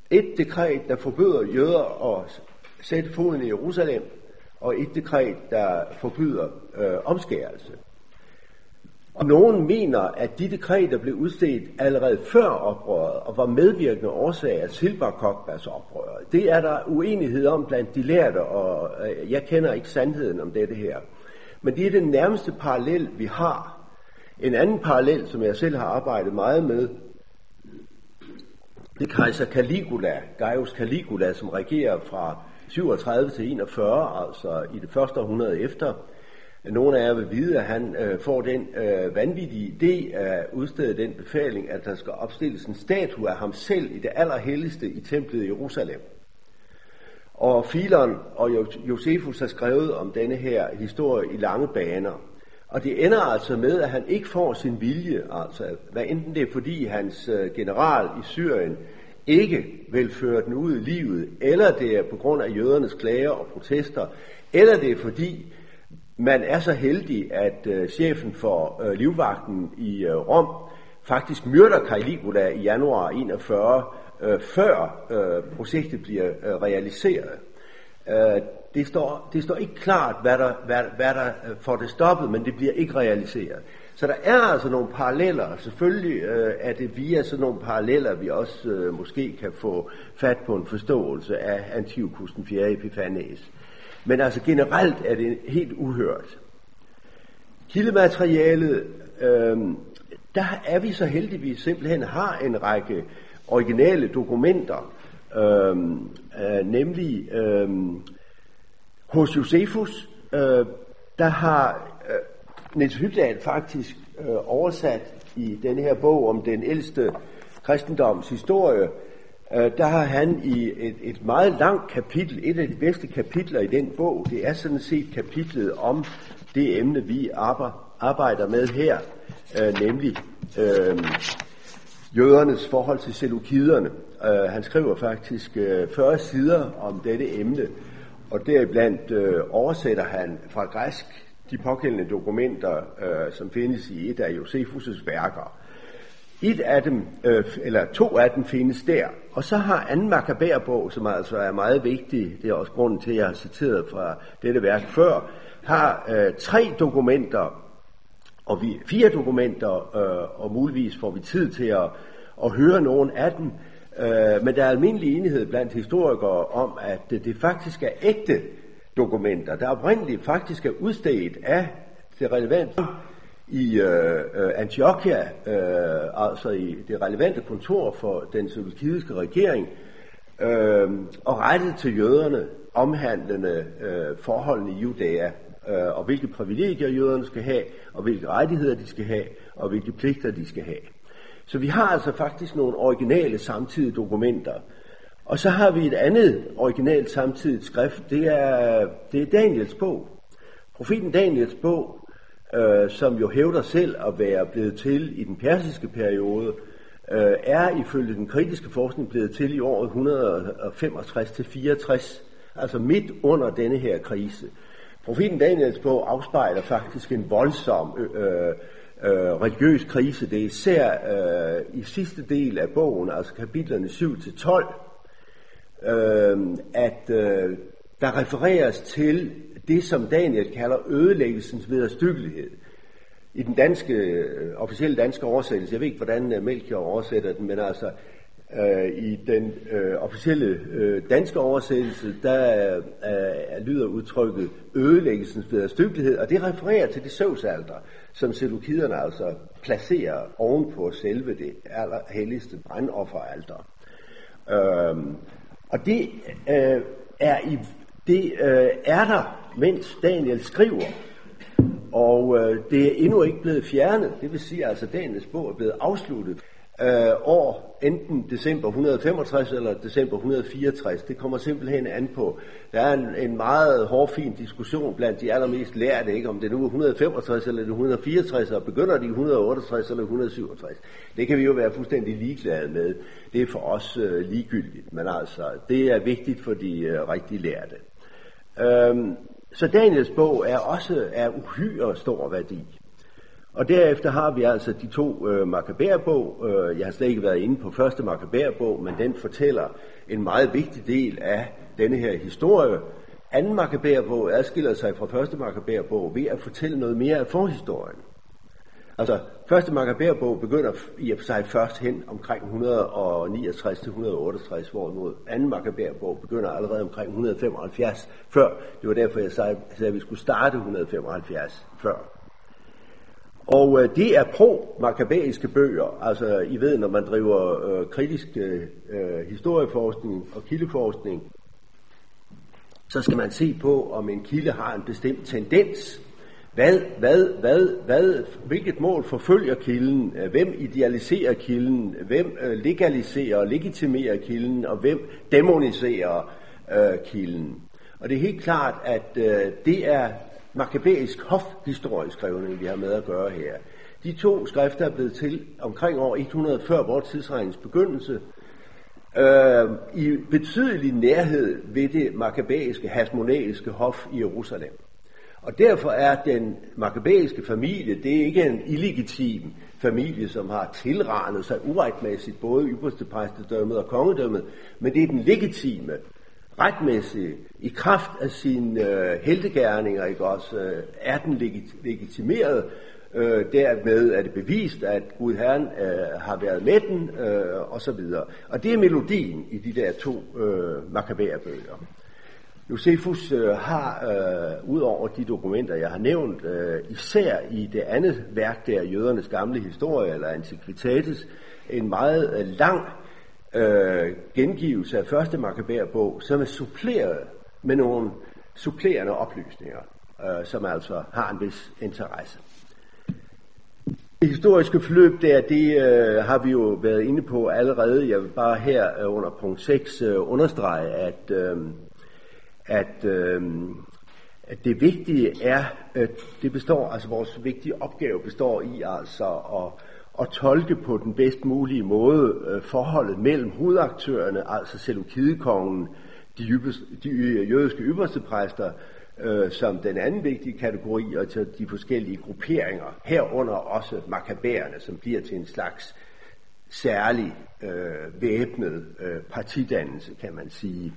S4: Et dekret, der forbyder jøder at sætte foden i Jerusalem, og et dekret, der forbyder omskærelse. Og nogen mener, at de dekreter blev udstedt allerede før oprøret, og var medvirkende årsager til Bar Kokhbas oprøret. Det er der uenighed om blandt de lærde, og jeg kender ikke sandheden om dette her. Men det er den nærmeste parallel, vi har. En anden parallel, som jeg selv har arbejdet meget med, det er kejser Caligula, Gaius Caligula, som regerer fra 37 til 41, altså i det første århundrede efter. Nogle af jer vil vide, at han får den vanvittige idé at udstede den befaling, at der skal opstilles en statue af ham selv i det allerhelligste i templet i Jerusalem. Og Filon og Josefus har skrevet om denne her historie i lange baner. Og det ender altså med, at han ikke får sin vilje, altså hvad enten det er fordi hans general i Syrien ikke vil føre den ud i livet, eller det er på grund af jødernes klager og protester, eller det er fordi man er så heldig, at chefen for livvagten i Rom faktisk myrder Caligula i januar 41, før projektet bliver realiseret. Det står ikke klart, hvad der får det stoppet, men det bliver ikke realiseret. Så der er altså nogle paralleller. Selvfølgelig er det via sådan nogle paralleller, vi også måske kan få fat på en forståelse af Antiochus den 4. Epiphanes. Men altså generelt er det helt uhørt. Kildematerialet, der er vi så heldige, at vi simpelthen har en række originale dokumenter, nemlig hos Josefus, der har Niels Hyttedal faktisk oversat i denne her bog om den ældste kristendoms historie. Der har han i et meget langt kapitel, et af de bedste kapitler i den bog, det er sådan set kapitlet om det emne, vi arbejder med her, nemlig jødernes forhold til selukiderne. Han skriver faktisk 40 sider om dette emne, og deriblandt oversætter han fra græsk de pågældende dokumenter, som findes i et af Josefus' værker. Et af dem, eller to af dem findes der. Og så har anden Makkabæerbog, som altså er meget vigtig, det er også grunden til, at jeg har citeret fra dette værk før, har 3 dokumenter, og 4 dokumenter, og muligvis får vi tid til at høre nogle af dem. Men der er almindelig enighed blandt historikere om, at det faktisk er ægte dokumenter, der oprindeligt faktisk er udstedt af det relevante i Antiochia, altså i det relevante kontor for den seleukidiske regering, og rettet til jøderne, omhandlende forholdene i Judæa, og hvilke privilegier jøderne skal have, og hvilke rettigheder de skal have, og hvilke pligter de skal have. Så vi har altså faktisk nogle originale samtidige dokumenter. Og så har vi et andet originalt samtidigt skrift, det er Daniels bog. Profeten Daniels bog, som jo hævder selv at være blevet til i den persiske periode, er ifølge den kritiske forskning blevet til i året 165-64, altså midt under denne her krise. Profeten Daniels bog afspejler faktisk en voldsom religiøs krise. Det er især i sidste del af bogen, altså kapitlerne 7-12, at der refereres til det, som Daniel kalder ødelæggelsens vederstyggelighed. I den officielle danske oversættelse, jeg ved ikke, hvordan Melchior oversætter den, men altså i den officielle danske oversættelse, der lyder udtrykket ødelæggelsens vederstyggelighed, og det refererer til det Zeusalter, som selukiderne altså placerer ovenpå selve det allerhelligste brandofferalter. Og det er der, mens Daniel skriver, og det er endnu ikke blevet fjernet. Det vil sige, altså Daniels bog er blevet afsluttet år enten december 165 eller december 164. Det kommer simpelthen an på. Der er en meget hårfin diskussion blandt de allermest lærte, ikke, om det nu er 165 eller 164, og begynder de 168 eller 167. Det kan vi jo være fuldstændig ligeglade med. Det er for os ligegyldigt, men altså det er vigtigt for de rigtig lærte. Så Daniels bog er også af uhyre stor værdi. Og derefter har vi altså de 2 Makkabæerbog. Jeg har slet ikke været inde på første Makkabæerbog, men den fortæller en meget vigtig del af denne her historie. Anden Makkabæerbog adskiller sig fra første Makkabæerbog ved at fortælle noget mere af forhistorien. Altså, første Makkabæerbog begynder i og for sig først hen omkring 169-168, hvorimod anden Makkabæerbog begynder allerede omkring 175 før. Det var derfor, jeg sagde, at vi skulle starte 175 før. Og det er pro-makkabæiske bøger. Altså, I ved, når man driver kritisk historieforskning og kildeforskning, så skal man se på, om en kilde har en bestemt tendens. Hvilket mål forfølger kilden? Hvem idealiserer kilden? Hvem legaliserer og legitimerer kilden? Og hvem demoniserer kilden? Og det er helt klart, at det er makkabæisk hofhistorisk skrevning, vi har med at gøre her. De to skrifter er blevet til omkring år 100 før vores tidsregnings begyndelse, i betydelig nærhed ved det makkabæiske hasmonæiske hof i Jerusalem. Og derfor er den makkabæiske familie, det er ikke en illegitim familie, som har tilranet sig uretmæssigt både ypperstepræstedømmet og kongedømmet, men det er den legitime, retmæssige, i kraft af sine heltegerninger, ikke også, er den legitimeret. Dermed er det bevist, at Gud Herren har været med den, og så videre. Og det er melodien i de der to makkabæerbøger. Josefus har, ud over de dokumenter, jeg har nævnt, især i det andet værk der, Jødernes gamle historie, eller Antiquitatis, en meget lang gengivelse af første makkabæerbog, som er suppleret med nogle supplerende oplysninger, som altså har en vis interesse. Det historiske forløb der, det har vi jo været inde på allerede. Jeg vil bare her under punkt 6 understrege, at det vigtige er, det består, altså vores vigtige opgave består i altså at tolke på den bedst mulige måde forholdet mellem hovedaktørerne, altså seleukidekongen, de jødiske ypperstepræster, som den anden vigtige kategori, og til de forskellige grupperinger, herunder også makkabæerne, som bliver til en slags særlig væbnet partidannelse, kan man sige.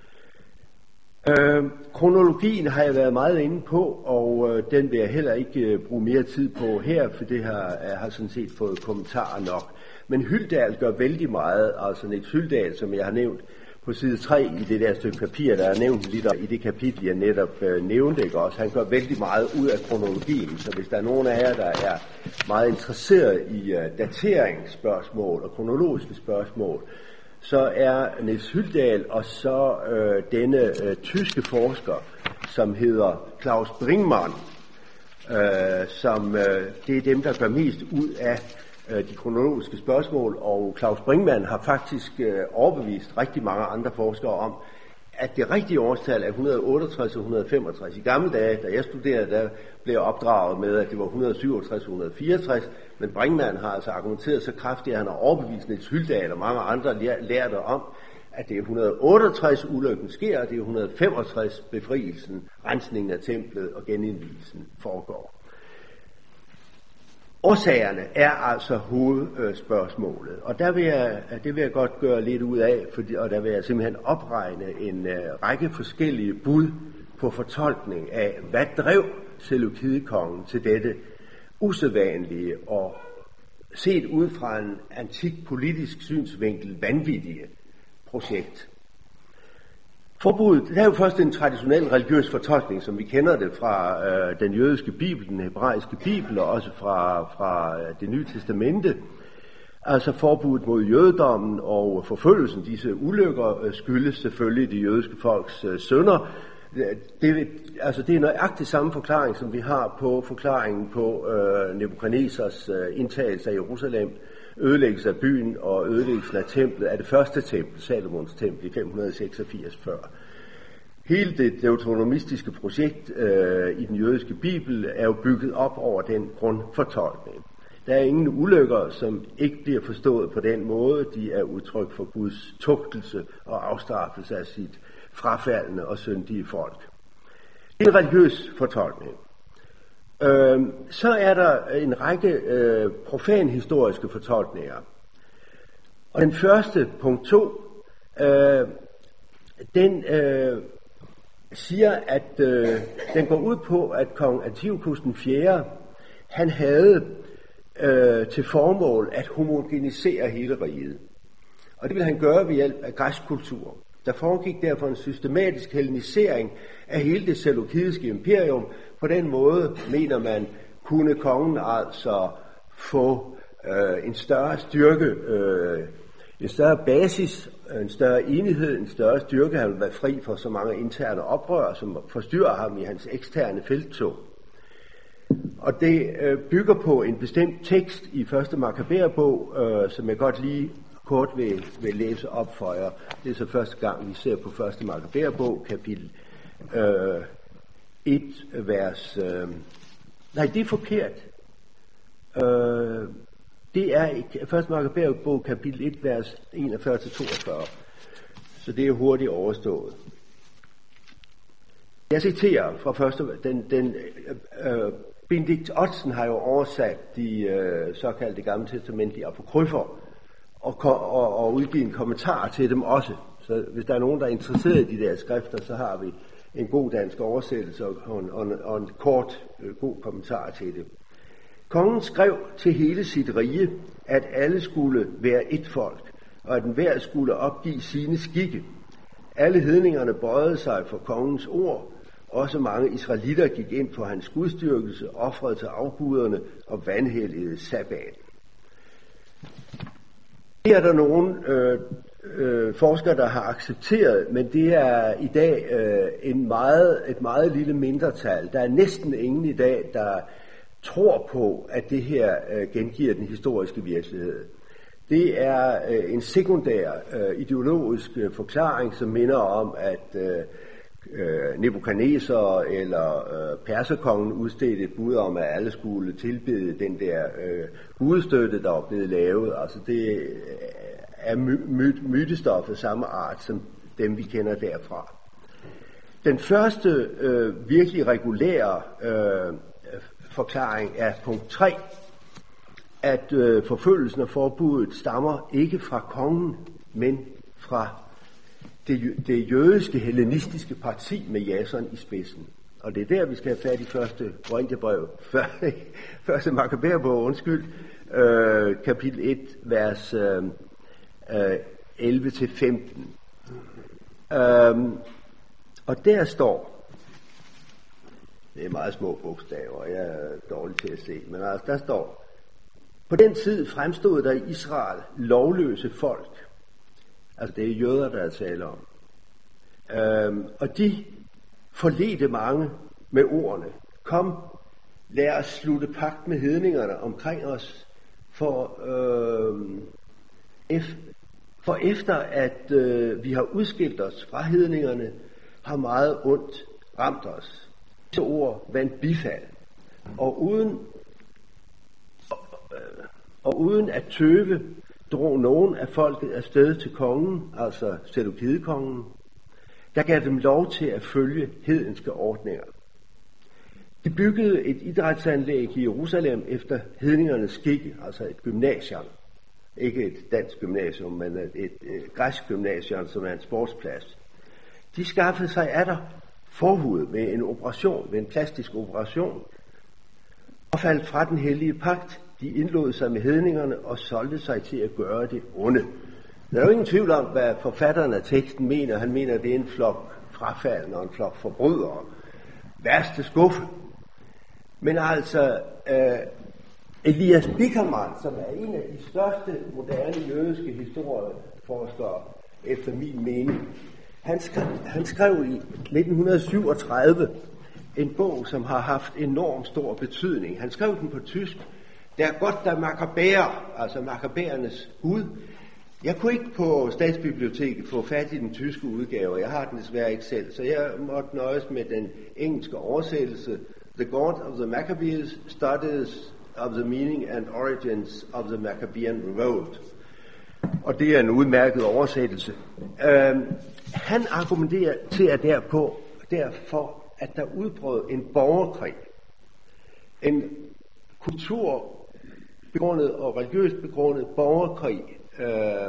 S4: Kronologien har jeg været meget inde på, og den vil jeg heller ikke bruge mere tid på her, for det har sådan set fået kommentarer nok. Men Hyldal gør vældig meget, altså Niels Hyldal, som jeg har nævnt på side 3 i det der stykke papir, der er nævnt lidt i det kapitel, jeg netop nævnte, ikke også? Han gør vældig meget ud af kronologien, så hvis der er nogen af jer, der er meget interesseret i dateringsspørgsmål og kronologiske spørgsmål, så er Niels Hyldal og så denne tyske forsker, som hedder Klaus Bringmann, som det er dem, der gør mest ud af de kronologiske spørgsmål, og Klaus Bringmann har faktisk overbevist rigtig mange andre forskere om, at det rigtige årstal er 168 og 165. I gamle dage, da jeg studerede, der blev jeg opdraget med, at det var 167 og 164, men Bringmann har altså argumenteret så kraftigt, at han har overbevist Niels Hyldal og mange andre lærte om, at det er 168 ulykken sker, og det er 165 befrielsen, rensningen af templet og genindvielsen foregår. Årsagerne er altså hovedspørgsmålet, og det vil jeg godt gøre lidt ud af, og der vil jeg simpelthen opregne en række forskellige bud på fortolkning af, hvad drev seleukidekongen til dette usædvanlige og set ud fra en antik politisk synsvinkel vanvittige projekt. Forbuddet, det er jo først en traditionel religiøs fortolkning, som vi kender det fra den jødiske bibel, den hebraiske bibel, og også fra det nye testamente. Altså forbuddet mod jødedommen og forfølgelsen, disse ulykker, skyldes selvfølgelig det jødiske folks synder. Det er nøjagtigt samme forklaring, som vi har på forklaringen på Nebukadnesars indtagelse af Jerusalem, ødelæggelse af byen og ødelæggelsen af templet af det første tempel, Salomons tempel i 586 før. Hele det deuteronomistiske projekt i den jødiske bibel er jo bygget op over den grundfortolkning. Der er ingen ulykker, som ikke bliver forstået på den måde. De er udtryk for Guds tugtelse og afstraffelse af sit frafaldende og syndige folk. Det er en religiøs fortolkning. Så er der en række profanhistoriske fortolkninger. Og den første, punkt 2, Den siger, at den går ud på, at kong Antiochus den 4. han havde til formål at homogenisere hele riget. Og det ville han gøre ved hjælp af græsk kultur. Der foregik derfor en systematisk hellenisering af hele det seleukidiske imperium. På den måde, mener man, kunne kongen altså få en større styrke, en større basis, en større enighed, en større styrke. Han ville være fri for så mange interne oprør, som forstyrrer ham i hans eksterne felttog. Og det bygger på en bestemt tekst i første Makkabæerbog, som jeg godt lige kort vil læse op for jer. Det er så første gang, vi ser på første Makkabæerbog, kapitel 1, vers... nej, det er forkert. Det er første Makkabæerbog, kapitel 1, vers 41-42. Så det er hurtigt overstået. Jeg citerer fra første... Benedikt Ottsen har jo oversat de såkaldte gamle testamentlige apokryfer og udgivet en kommentar til dem også. Så hvis der er nogen, der er interesseret i de der skrifter, så har vi en god dansk oversættelse og en kort god kommentar til det. Kongen skrev til hele sit rige, at alle skulle være et folk, og at enhver skulle opgive sine skikke. Alle hedningerne bøjede sig for kongens ord. Også mange israelitter gik ind for hans gudstyrkelse, ofrede til afguderne og vanhelligede sabbaten. Det er der nogle forskere, der har accepteret, men det er i dag et meget lille mindretal. Der er næsten ingen i dag, der tror på, at det her gengiver den historiske virkelighed. Det er en sekundær ideologisk forklaring, som minder om, at Nebukadnesar eller perserkongen udstedte et bud om, at alle skulle tilbede den der gudstøtte, der var blevet lavet. Altså det er mytestof af samme art som dem, vi kender derfra. Den første virkelig regulære forklaring er punkt 3, at forfølgelsen og forbuddet stammer ikke fra kongen, men fra det jødiske hellenistiske parti med Jason i spidsen. Og det er der, vi skal have fat i første Korintherbrev, første Makkabæerbog, kapitel 1, vers 11-15. Og der står, det er meget små bogstaver, jeg er dårlig til at se, men altså der står, på den tid fremstod der i Israel lovløse folk. Altså det er jøder, der er tale om. Og de forledte mange med ordene. Kom, lad os slutte pagt med hedningerne omkring os, for efter at vi har udskilt os fra hedningerne, har meget ondt ramt os. Disse ord vandt bifald, og uden at tøve drog nogen af folket afsted til kongen, altså seleukidekongen, der gav dem lov til at følge hedenske ordninger. De byggede et idrætsanlæg i Jerusalem efter hedningernes skikke, altså et gymnasium. Ikke et dansk gymnasium, men et græsk gymnasium, som er en sportsplads. De skaffede sig atter forhud med en operation, med en plastisk operation, og faldt fra den hellige pagt. De indlod sig med hedningerne og solgte sig til at gøre det onde. Der er jo ingen tvivl om, hvad forfatteren af teksten mener. Han mener, at det er en flok frafaldne og en flok forbrydere. Værste skuffe. Men altså, Elias Bickerman, som er en af de største moderne jødiske historieforskere, efter min mening, han skrev i 1937 en bog, som har haft enormt stor betydning. Han skrev den på tysk. Der Gott der Makkabæer, altså Makkabæernes Gud. Jeg kunne ikke på Statsbiblioteket få fat i den tyske udgave, jeg har den desværre ikke selv, så jeg måtte nøjes med den engelske oversættelse. The God of the Maccabees, Studies of the Meaning and Origins of the Maccabean Revolt. Og det er en udmærket oversættelse. Han argumenterer til at derfor, at der udbrød en borgerkrig. En kulturbegrundet og religiøst begrundet borgerkrig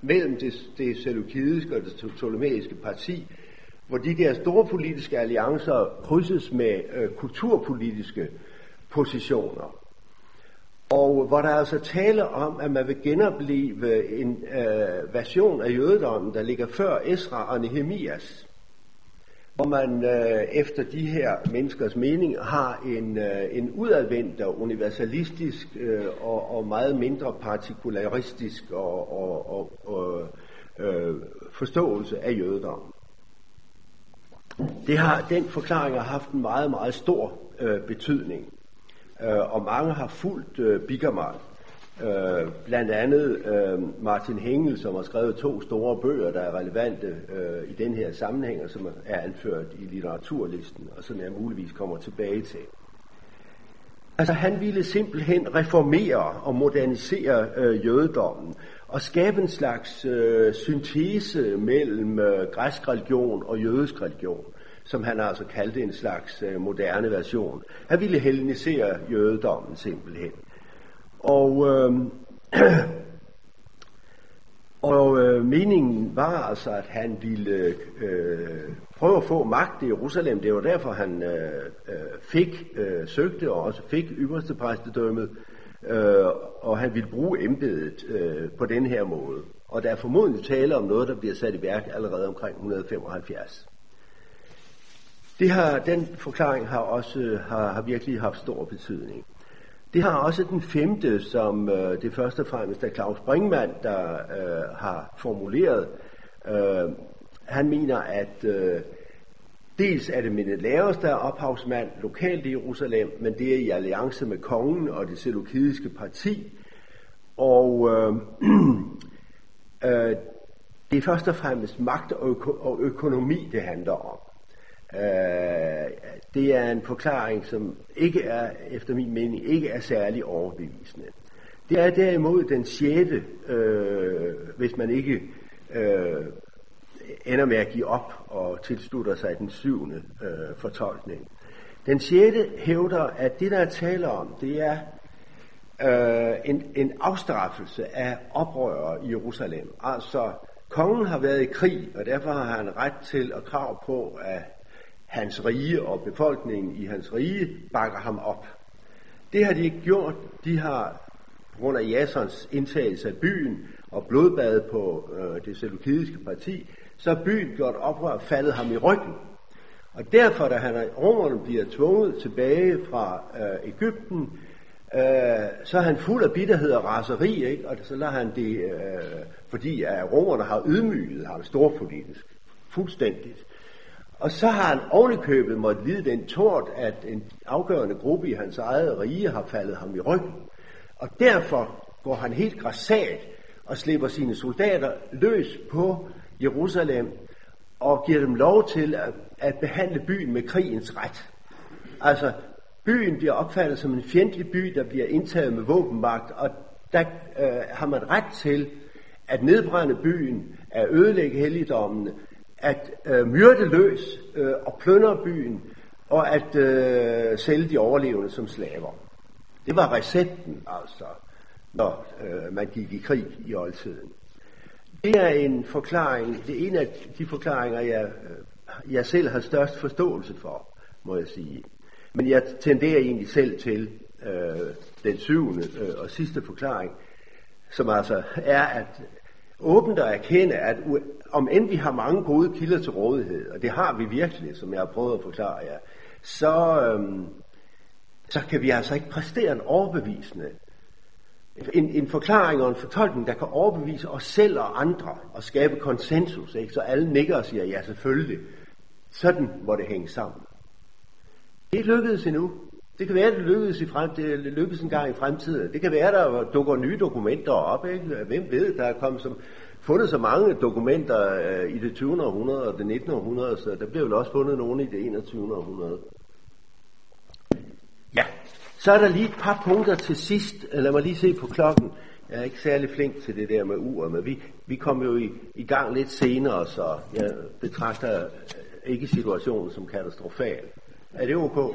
S4: mellem det seleukidiske og det ptolemæiske parti, hvor de der store politiske alliancer krydses med kulturpolitiske positioner. Og hvor der altså taler om, at man vil genopleve en version af jødedommen, der ligger før Esra og Nehemias, hvor man efter de her menneskers mening har en udadvendt og universalistisk og meget mindre partikularistisk forståelse af jødedommen. Den forklaring har haft en meget, meget stor betydning. Og mange har fulgt Bigerman. Blandt andet Martin Hengel, som har skrevet 2 store bøger, der er relevante i den her sammenhæng, og som er anført i litteraturlisten, og som jeg muligvis kommer tilbage til. Altså han ville simpelthen reformere og modernisere jødedommen, og skabe en slags syntese mellem græsk religion og jødisk religion, som han altså kaldte en slags moderne version. Han ville hellenisere jødedommen simpelthen. Og meningen var altså, at han ville prøve at få magt i Jerusalem. Det var derfor, han søgte og også fik ypperste præstedømmet, og han ville bruge embedet på den her måde. Og der er formodentlig tale om noget, der bliver sat i værk allerede omkring 175. Den forklaring har virkelig haft stor betydning. Det har også den 5., som det først og fremmest er Claus Brinkmann, der har formuleret. Han mener, at dels er det Menelaos, der er ophavsmand lokalt i Jerusalem, men det er i alliance med kongen og det seleukidiske parti. Og det er først og fremmest magt og økonomi, det handler om. Det er en forklaring, som ikke er, efter min mening, ikke er særlig overbevisende. Det er derimod den 6., hvis man ikke ender med at give op og tilslutter sig den 7. fortolkning. Den 6. hævder, at det, der er tale om, det er en afstraffelse af oprørere i Jerusalem. Altså, kongen har været i krig, og derfor har han ret til at krav på, at hans rige og befolkningen i hans rige bakker ham op. Det har de ikke gjort. De har, på grund af Jasons indtagelse af byen og blodbad på det seleukidiske parti, så har byen gjort oprør og faldet ham i ryggen. Og derfor, da romerne bliver tvunget tilbage fra Egypten, så er han fuld af bitterhed og raseri, ikke? Og så lader han det, fordi romerne har ydmyget ham storpolitisk, fuldstændigt. Og så har han ovenikøbet måtte lide den tort, at en afgørende gruppe i hans eget rige har faldet ham i ryggen. Og derfor går han helt grassat og slipper sine soldater løs på Jerusalem og giver dem lov til at behandle byen med krigens ret. Altså, byen bliver opfattet som en fjendtlig by, der bliver indtaget med våbenmagt, og der har man ret til at nedbrænde byen, at ødelægge helligdommene, at myrde løs og plyndre byen, og at sælge de overlevende som slaver. Det var recepten, altså, når man gik i krig i oldtiden. Det er en forklaring, det er en af de forklaringer, jeg selv har størst forståelse for, må jeg sige. Men jeg tenderer egentlig selv til den 7. og sidste forklaring, som altså er at åbent at erkende, at om end vi har mange gode kilder til rådighed, og det har vi virkelig, som jeg har prøvet at forklare jer, så kan vi altså ikke præstere en overbevisende, en forklaring og en fortolkning, der kan overbevise os selv og andre og skabe konsensus, ikke? Så alle nikker og siger, ja selvfølgelig, sådan må det hænge sammen. Det er ikke lykkedes endnu. Det kan være, det lykkedes en gang i fremtiden. Det kan være, der dukker nye dokumenter op, ikke? Hvem ved, der er fundet så mange dokumenter i det 20. århundrede og det 19. århundrede, så der bliver vel også fundet nogle i det 21. århundrede. Ja, så er der lige et par punkter til sidst. Lad mig lige se på klokken. Jeg er ikke særlig flink til det der med uret, men vi kom jo i gang lidt senere, så jeg betragter ikke situationen som katastrofal. Er det ok?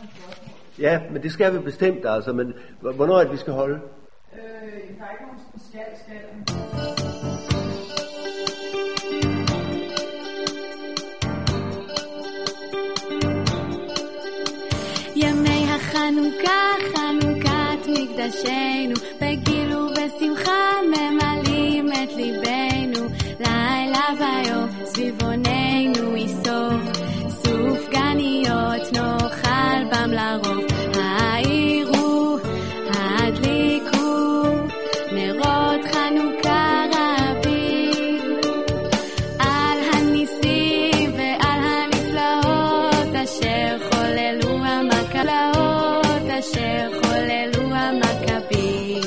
S4: Ja, men det skal vi bestemt, altså. Men hvornår er det, vi skal holde?
S3: Der er ikke nogen
S5: ימי החנוכה, חנוכת מקדשנו, בגיל ובשמחה ממלאים את ליבנו, לילה ויום סביבוננו יסוף, סוף גניות נאכל בם לרוב, העירו, הדליקו, נרות חנוכה רבים, על הניסים ועל הנפלאות אשר חוללו המקלות, אשר חוללו המכבים.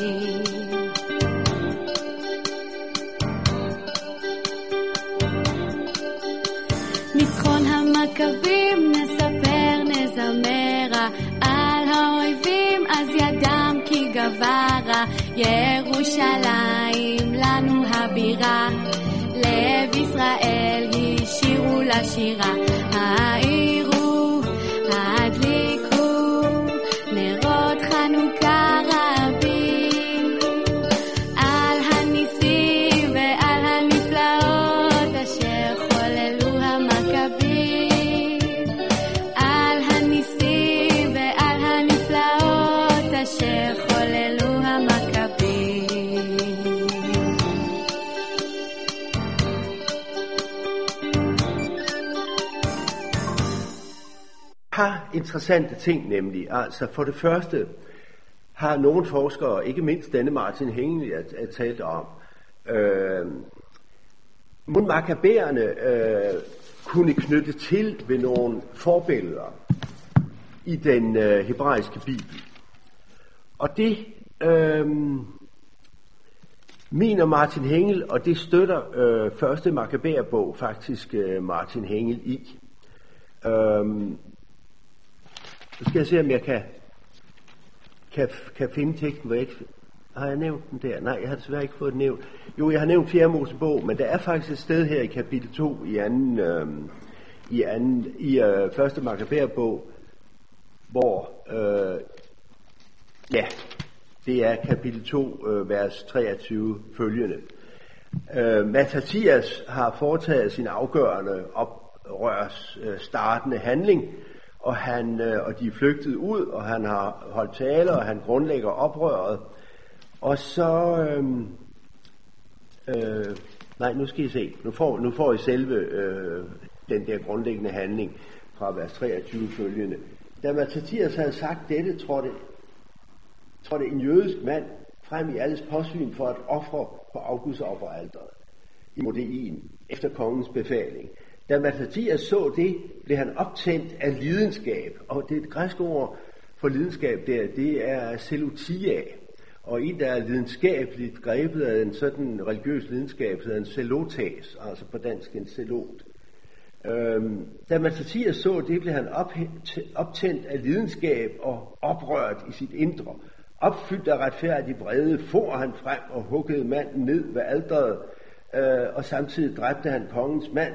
S5: ניצחון המכבים נספר נזמרה, על האויבים אז ידם כי גברה, ירושלים לנו הבירה, לב ישראל השירו לשירה, העירו, הדליקו, נרות חנוכה רבים, על הניסים ועל הנפלאות אשר חוללו המכבים, על הניסים ועל הנפלאות אשר חוללו המכבים.
S4: Har interessante ting nemlig. Altså for det første har nogle forskere, ikke mindst denne Martin Hengel, jeg talt om, Makkabæerne kunne knytte til ved nogle forbilleder i den hebraiske bibel. Og det mener Martin Hengel, og det støtter første Makkabæerbog faktisk Martin Hengel i. Nu skal jeg se, om jeg kan finde teksten, hvor jeg ikke... Har jeg nævnt den der? Nej, jeg har desværre ikke fået den nævnt. Jo, jeg har nævnt 4. Mosebog, men der er faktisk et sted her i kapitel 2 i første Makkabæerbog, hvor det er kapitel 2, vers 23 følgende. Mattatias har foretaget sin afgørende oprørs startende handling, og de er flygtet ud, og han har holdt tale, og han grundlægger oprøret. Og så... nu skal I se. Nu får I selve den der grundlæggende handling fra vers 23 følgende. Da Mattatias havde sagt dette, trådte en jødisk mand frem i alles påsyn for at ofre på afgudsofferalteret i Modein efter kongens befaling. Da Mattatias så det, blev han optændt af lidenskab, og det græske ord for lidenskab der, det er selotia, og en der er lidenskabeligt grebet af en sådan religiøs lidenskab, hedder en selotas, altså på dansk en selot. Da Mattatias så det, blev han optændt af lidenskab og oprørt i sit indre. Opfyldt af retfærdig vrede for han frem og huggede manden ned ved alteret, og samtidig dræbte han kongens mand,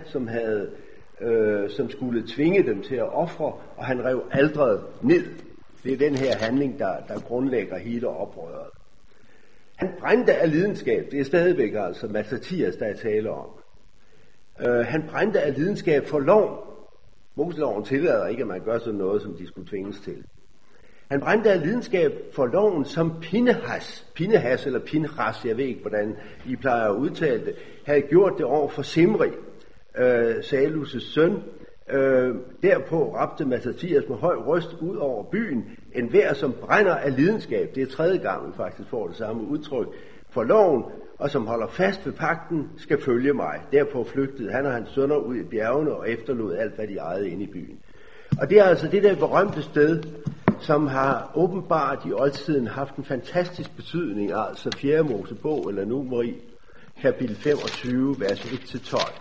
S4: som skulle tvinge dem til at ofre, og han rev alteret ned. Det er den her handling, der grundlægger hele oprøret. Han brændte af lidenskab, det er stadigvæk altså Mattatias, der er tale om. Han brændte af lidenskab for loven. Moseloven tillader ikke, at man gør sådan noget, som de skulle tvinges til. Han brændte af lidenskab for loven som Pinehas eller Pinhas, jeg ved ikke, hvordan I plejer at udtale det, havde gjort det over for Simri, Salus' søn. Derpå råbte Mattatias med høj røst ud over byen, enhver som brænder af lidenskab, det er 3. gang, vi faktisk får det samme udtryk, for loven, og som holder fast ved pagten, skal følge mig. Derpå flygtede han og hans sønner ud i bjergene og efterlod alt, hvad de ejede inde i byen. Og det er altså det der berømte sted, som har åbenbart i oldtiden haft en fantastisk betydning, altså 4. Mosebog, eller Numeri, kapitel 25, vers 1-12.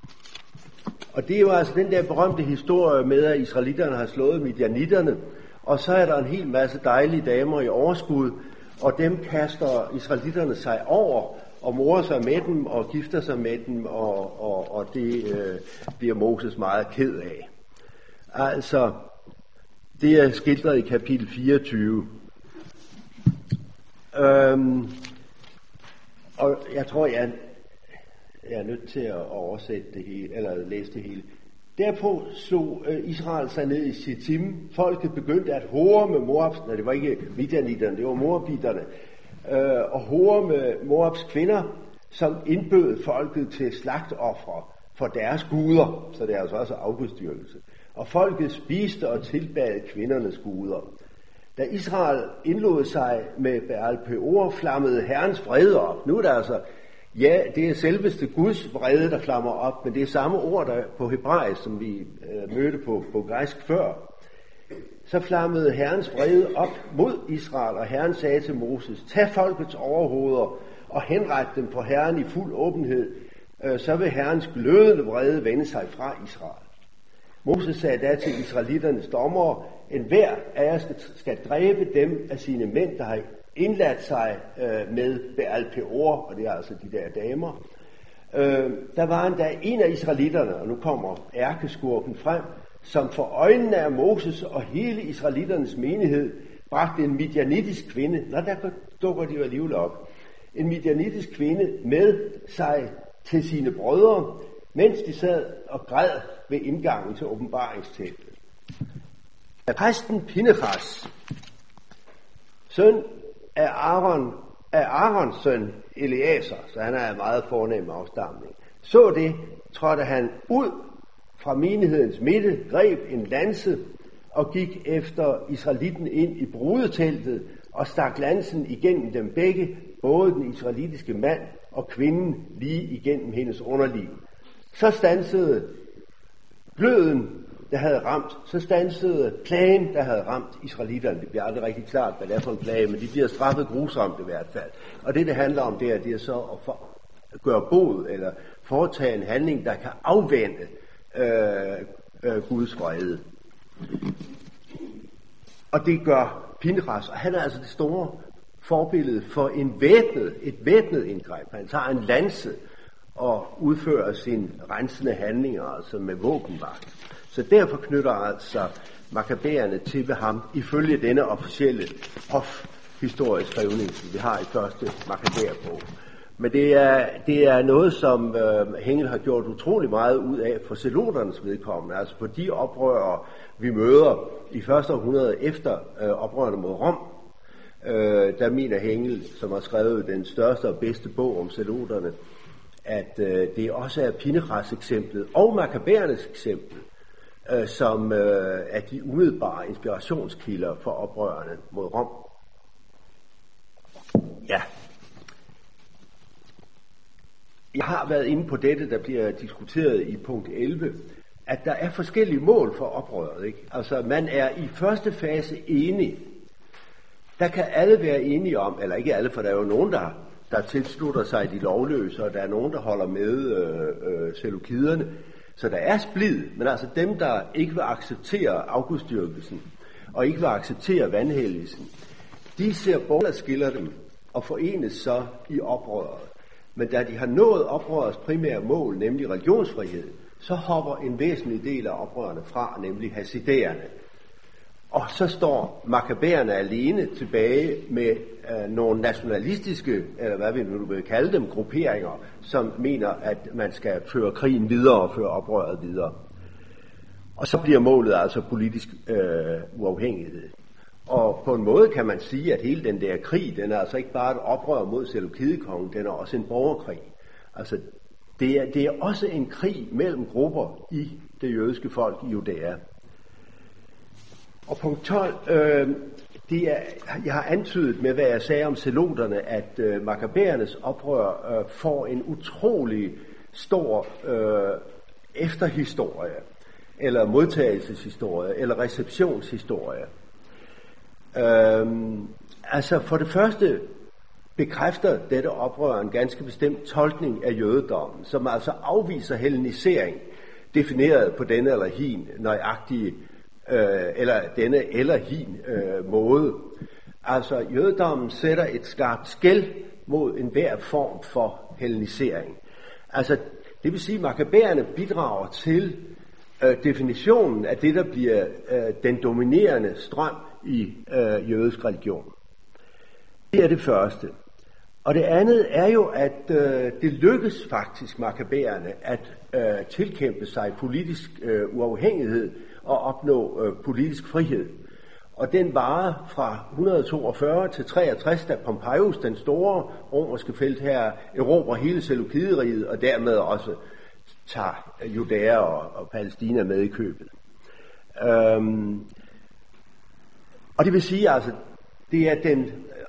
S4: Og det er jo altså den der berømte historie med, at israelitterne har slået midianitterne, og så er der en hel masse dejlige damer i overskud, og dem kaster israelitterne sig over, og morer sig med dem, og gifter sig med dem, og det bliver Moses meget ked af. Altså, det er skildret i kapitel 24. Og jeg tror, jeg er nødt til at oversætte det hele, eller læse det hele. Derpå slog Israel sig ned i Shittim. Folket begyndte at hore med Moabs, nej, det var ikke Midianitterne, det var Moabiterne, og hore med Moabs kvinder, som indbød folket til slagtofre for deres guder, så det er altså også afgudstyrkelse. Og folket spiste og tilbad kvindernes guder. Da Israel indlod sig med Baal Peor, flammede Herrens vrede op. Nu er det altså, ja, det er selveste Guds vrede, der flammer op, men det er samme ord der på hebraisk, som vi mødte på græsk før. Så flammede Herrens vrede op mod Israel, og Herren sagde til Moses, tag folkets overhoveder og henret dem for Herren i fuld åbenhed, så vil Herrens glødende vrede vende sig fra Israel. Moses sagde da til israeliternes dommere, enhver af jer skal dræbe dem af sine mænd, der har indladt sig med Baal Peor, og det er altså de der damer. Der var endda en af israelitterne, og nu kommer ærkeskurken frem, som for øjnene af Moses og hele israeliternes menighed bragte en midianitisk kvinde. Nå, der dukker de jo alligevel op. En midianitisk kvinde med sig til sine brødre, mens de sad og græd ved indgangen til åbenbaringstemplet. Præsten Pinchas, søn af Aarons søn Eleazar, så han er en meget fornem afstamning, så det, trådte han ud fra menighedens midte, greb en lanse og gik efter israelitten ind i brudeteltet og stak lansen igennem dem begge, både den israelitiske mand og kvinden lige igennem hendes underliv. Så stansede gløden, der havde ramt, så stansede plagen, der havde ramt israelitterne. Det bliver aldrig rigtig klart, hvad det er for en plage, men de bliver straffet grusomt i hvert fald. Og det handler om, det er så at gøre bod, eller foretage en handling, der kan afvende Guds vrede. Og det gør Pinchas, og han er altså det store forbillede for et væbnet indgreb. Han tager en lanse og udfører sine rensende handlinger, altså med våbenmagt. Så derfor knytter altså makkabæerne til ved ham, ifølge denne officielle hofhistorieskrivning, som vi har i første makkabæerbog. Men det er noget, som Hengel har gjort utrolig meget ud af for zeloternes vedkommende, altså for de oprørere, vi møder i første århundrede efter oprørerne mod Rom. Der mener Hengel, som har skrevet den største og bedste bog om zeloterne, at det også er Pinchas eksemplet og makkabæernes eksempel, som er de umiddelbare inspirationskilder for oprørerne mod Rom. Ja. Jeg har været inde på dette, der bliver diskuteret i punkt 11, at der er forskellige mål for oprøret, ikke? Altså, man er i første fase enig. Der kan alle være enige om, eller ikke alle, for der er jo nogen, der tilslutter sig de lovløse, og der er nogen, der holder med selukiderne. Så der er splid, men altså dem, der ikke vil acceptere afgudstyrkelsen, og ikke vil acceptere vandhelligelsen, de ser bort og skiller dem, og forenes så i oprøret. Men da de har nået oprørets primære mål, nemlig religionsfrihed, så hopper en væsentlig del af oprørerne fra, nemlig hasidæerne. Og så står makkabæerne alene tilbage med nogle nationalistiske, eller hvad vi nu vil kalde dem, grupperinger, som mener, at man skal føre krigen videre og føre oprøret videre. Og så bliver målet altså politisk uafhængighed. Og på en måde kan man sige, at hele den der krig, den er altså ikke bare et oprør mod seleukidekongen, den er også en borgerkrig. Altså, det er også en krig mellem grupper i det jødiske folk i Judæa. Og punkt 12, jeg har antydet med, hvad jeg sagde om zeloterne, at makkabæernes oprør får en utrolig stor efterhistorie, eller modtagelseshistorie, eller receptionshistorie. Altså for det første bekræfter dette oprør en ganske bestemt tolkning af jødedommen, som altså afviser hellenisering, defineret på denne eller hin nøjagtige eller denne eller hin måde. Altså jødedommen sætter et skarpt skel mod enhver form for hellenisering. Altså det vil sige, at makkabæerne bidrager til definitionen af det, der bliver den dominerende strøm i jødisk religion. Det er det første. Og det andet er jo, at det lykkes faktisk makabæerne at tilkæmpe sig politisk uafhængighed og opnå politisk frihed. Og den varer fra 142 til 63, da Pompejus, den store romerske feltherre, erobrer hele Seleukideriget og dermed også tager Judæa og Palæstina med i købet. Og det vil sige, altså, det er den...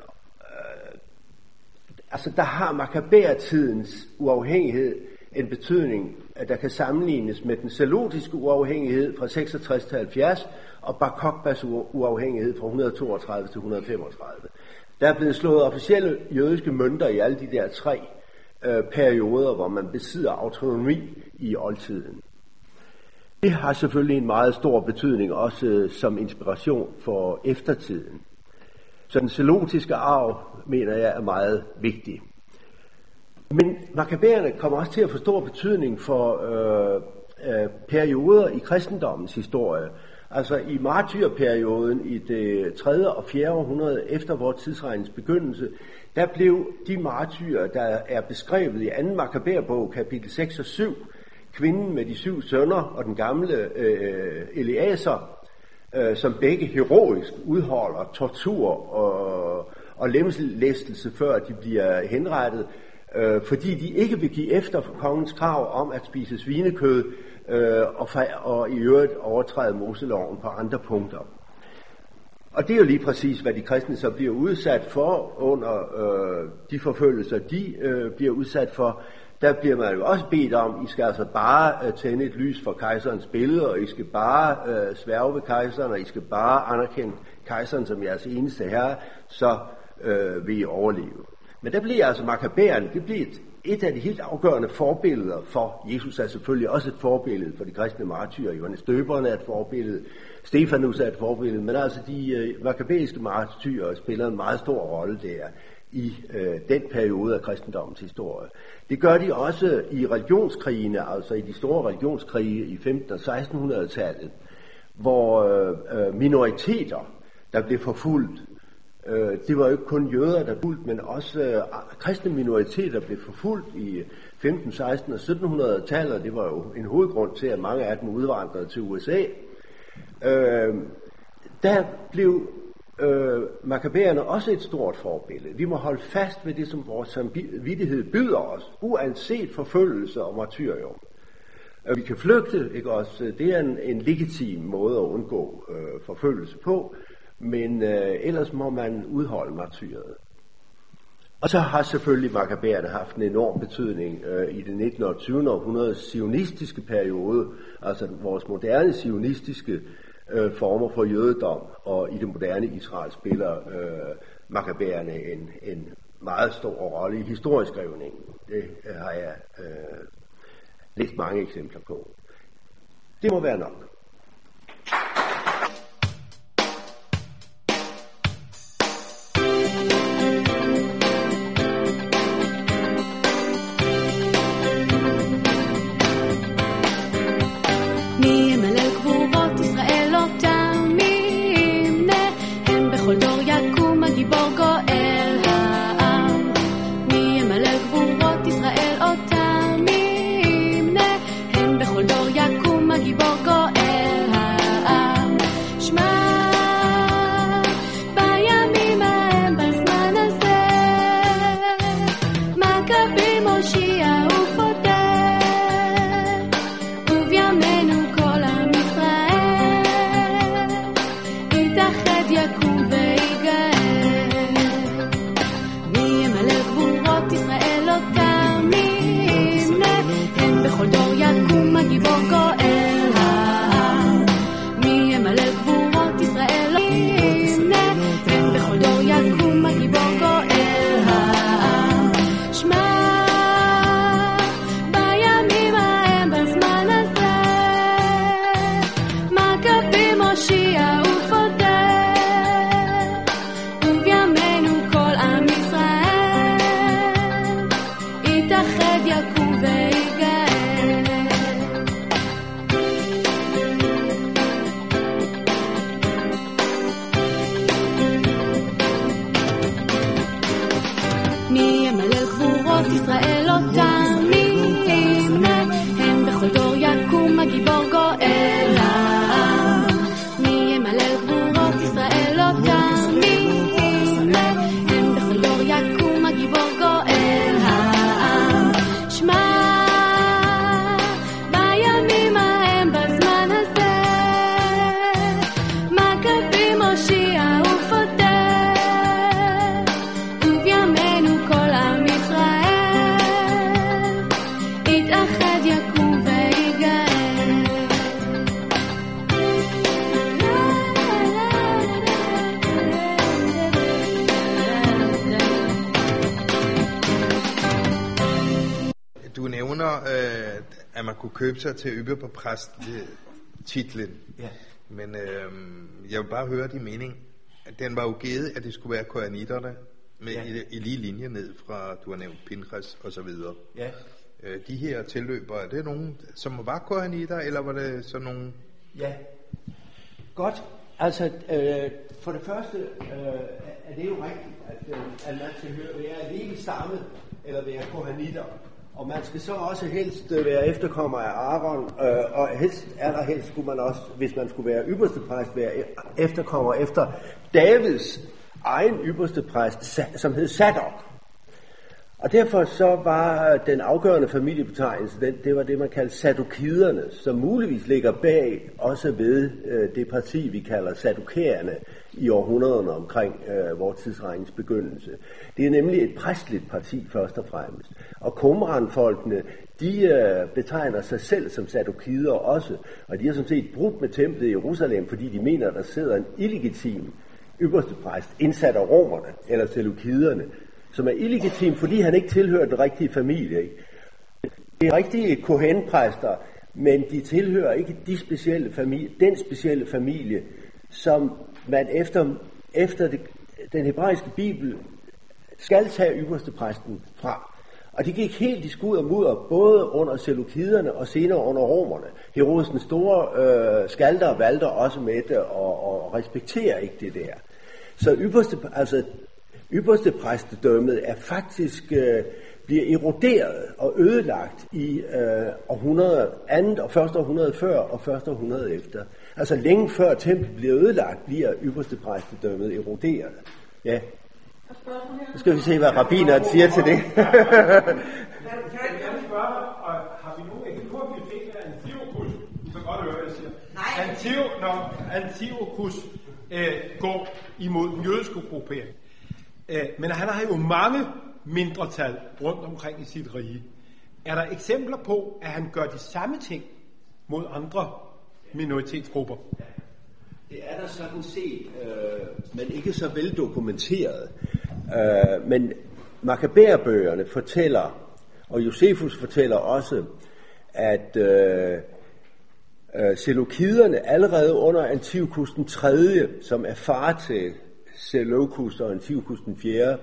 S4: der har makabæertidens uafhængighed en betydning, der kan sammenlignes med den selotiske uafhængighed fra 66 til 70, og Bar Kokhbas uafhængighed fra 132 til 135. Der er blevet slået officielle jødiske mønter i alle de der 3 perioder, hvor man besidder autonomi i oldtiden. Det har selvfølgelig en meget stor betydning, også som inspiration for eftertiden. Så den selotiske arv, mener jeg, er meget vigtig. Men makabæerne kommer også til at få stor betydning for perioder i kristendommens historie. Altså i martyrperioden i det 3. og 4. århundrede efter vores tidsregnings begyndelse, der blev de martyrer, der er beskrevet i 2. makabæerbog, kapitel 6 og 7, kvinden med de 7 sønner og den gamle Eleaser, som begge heroisk udholder tortur og lemlæstelse, før de bliver henrettet, fordi de ikke vil give efter for kongens krav om at spise svinekød og i øvrigt overtræde Moseloven på andre punkter. Og det er jo lige præcis, hvad de kristne så bliver udsat for under de forfølgelser, de bliver udsat for. Der bliver man jo også bedt om, I skal altså bare tænde et lys for kejserens billede, og I skal bare sværge ved kejseren, og I skal bare anerkende kejseren som jeres eneste herre, så vil I overleve. Men der bliver altså makabæerne, det bliver et af de helt afgørende forbilleder for Jesus, er selvfølgelig også et forbillede for de kristne martyrer. Johannes Døberen er et forbillede, Stefanus er et forbillede, men altså de makabæiske martyrer spiller en meget stor rolle der i den periode af kristendommens historie. Det gør de også i religionskrigene, altså i de store religionskrige i 1500- og 1600-tallet, hvor minoriteter, der blev forfulgt, det var jo ikke kun jøder, der blev forfulgt, men også kristne minoriteter blev forfulgt i 15-, 16- og 1700-tallet. Det var jo en hovedgrund til, at mange af dem udvandrede til USA. Der blev makabæerne også et stort forbillede. Vi må holde fast ved det, som vores samvittighed byder os, uanset forfølgelse og martyrium. Vi kan flygte, ikke også? Det er en legitim måde at undgå forfølgelse på, men ellers må man udholde martyriet. Og så har selvfølgelig makabæerne haft en enorm betydning i det 19. og 20. århundredes zionistiske periode, altså vores moderne zionistiske former for jødedom, og i det moderne Israel spiller makabæerne en meget stor rolle i historieskrivningen. Det har jeg læst mange eksempler på. Det må være nok.
S5: גיבור גואל
S6: at man kunne købe sig til ypperpræst titlen.
S4: Ja.
S6: Men jeg vil bare høre din mening. Den var jo givet, at det skulle være koanitterne med i lige linje ned fra, du har nævnt Pinchas og så videre.
S4: Ja.
S6: De her tilløbere, er det nogen, som var koanitter, eller var det sådan nogen?
S4: Ja. Godt. Altså, for det første er det jo rigtigt, at man skal være lige samme, eller være kohanitter. Og man skal så også helst være efterkommer af Aaron, og allerhelst skulle man også, hvis man skulle være ypperste præst, være efterkommer efter Davids egen ypperste præst, som hed Sadok. Og derfor så var den afgørende familiebetegnelse, det var det, man kaldte sadokiderne, som muligvis ligger bag også ved det parti, vi kalder sadokæerne i århundrederne omkring vores tidsregnings begyndelse. Det er nemlig et præstligt parti først og fremmest. Og Qumran-folkene, de betegner sig selv som sadokider også, og de har sådan set brudt med templet i Jerusalem, fordi de mener, at der sidder en illegitim ypperste præst indsat af romerne, eller selukiderne, som er illegitim, fordi han ikke tilhører den rigtige familie. Ikke? Det er rigtige kohenpræster, men de tilhører ikke den specielle familie, som man efter den hebraiske bibel skal tage ypperste præsten fra. Og det gik helt i skud og mudder, både under selukiderne og senere under romerne. Herodes den store skalter valgte også med det og respekterer ikke det der. Så ypperste præstedømmet er faktisk bliver eroderet og ødelagt i andet og første århundrede før og første århundrede efter. Altså længe før templet bliver ødelagt, bliver ypperste præstedømmet eroderet. Ja. Nu skal vi se, hvad rabbineren siger til det.
S7: Kan jeg spørge, har vi nu ikke på, at vi fik Antiochus? Du kan godt høre, hvad jeg siger. Når Antiochus går imod den jødiske gruppering. Men han har jo mange mindretal rundt omkring i sit rige. Er der eksempler på, at han gør de samme ting mod andre minoritetsgrupper?
S4: Det er der sådan set, men ikke så veldokumenteret. Men Makkabæerbøgerne fortæller, og Josefus fortæller også, at selukiderne allerede under Antiochus den 3., som er far til Seleukus og Antiochus den 4.,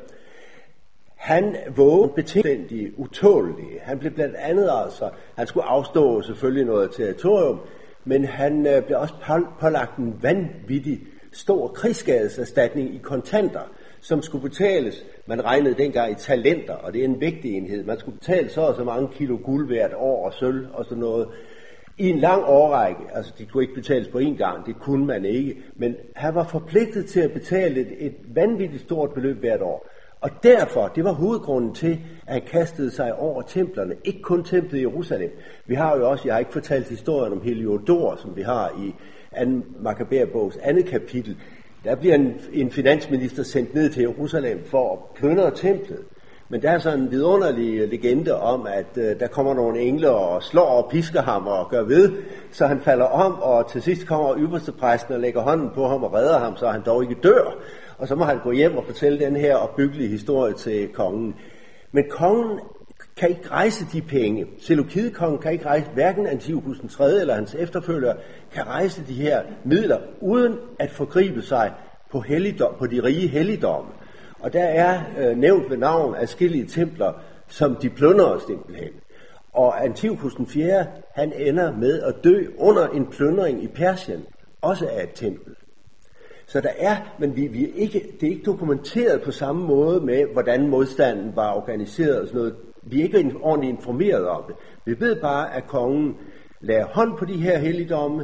S4: han vågede betændigt utålelige. Han blev blandt andet han skulle afstå selvfølgelig noget territorium, men han blev også pålagt en vanvittig stor krigsskadeserstatning i kontanter, som skulle betales. Man regnede dengang i talenter, og det er en vægtig enhed. Man skulle betale så mange kilo guld hvert år og sølv og sådan noget. I en lang årrække, altså de kunne ikke betales på én gang, det kunne man ikke, men han var forpligtet til at betale et vanvittigt stort beløb hvert år. Og derfor, det var hovedgrunden til, at han kastede sig over templerne, ikke kun templet i Jerusalem. Vi har jo også, jeg har ikke fortalt historien om Heliodor, som vi har i 2. Makkabæerbogs 2. kapitel. Der bliver en finansminister sendt ned til Jerusalem for at plyndre templet. Men der er sådan en vidunderlig legende om, at der kommer nogle engle og slår og pisker ham og gør ved, så han falder om, og til sidst kommer ypperste præsten og lægger hånden på ham og redder ham, så han dog ikke dør. Og så må han gå hjem og fortælle den her opbyggelige historie til kongen. Men kongen kan ikke rejse de penge. Seleukidekongen kan ikke rejse, hverken Antiochus den 3. eller hans efterfølgere, kan rejse de her midler, uden at forgribe sig på de rige helligdomme. Og der er nævnt ved navn adskillige templer, som de plyndrer simpelthen. Og Antiochus den 4., han ender med at dø under en plyndring i Persien, også af et tempel. Så der er, men det er ikke dokumenteret på samme måde med, hvordan modstanden var organiseret og sådan noget. Vi er ikke ordentligt informeret om det. Vi ved bare, at kongen lagde hånd på de her helligdomme,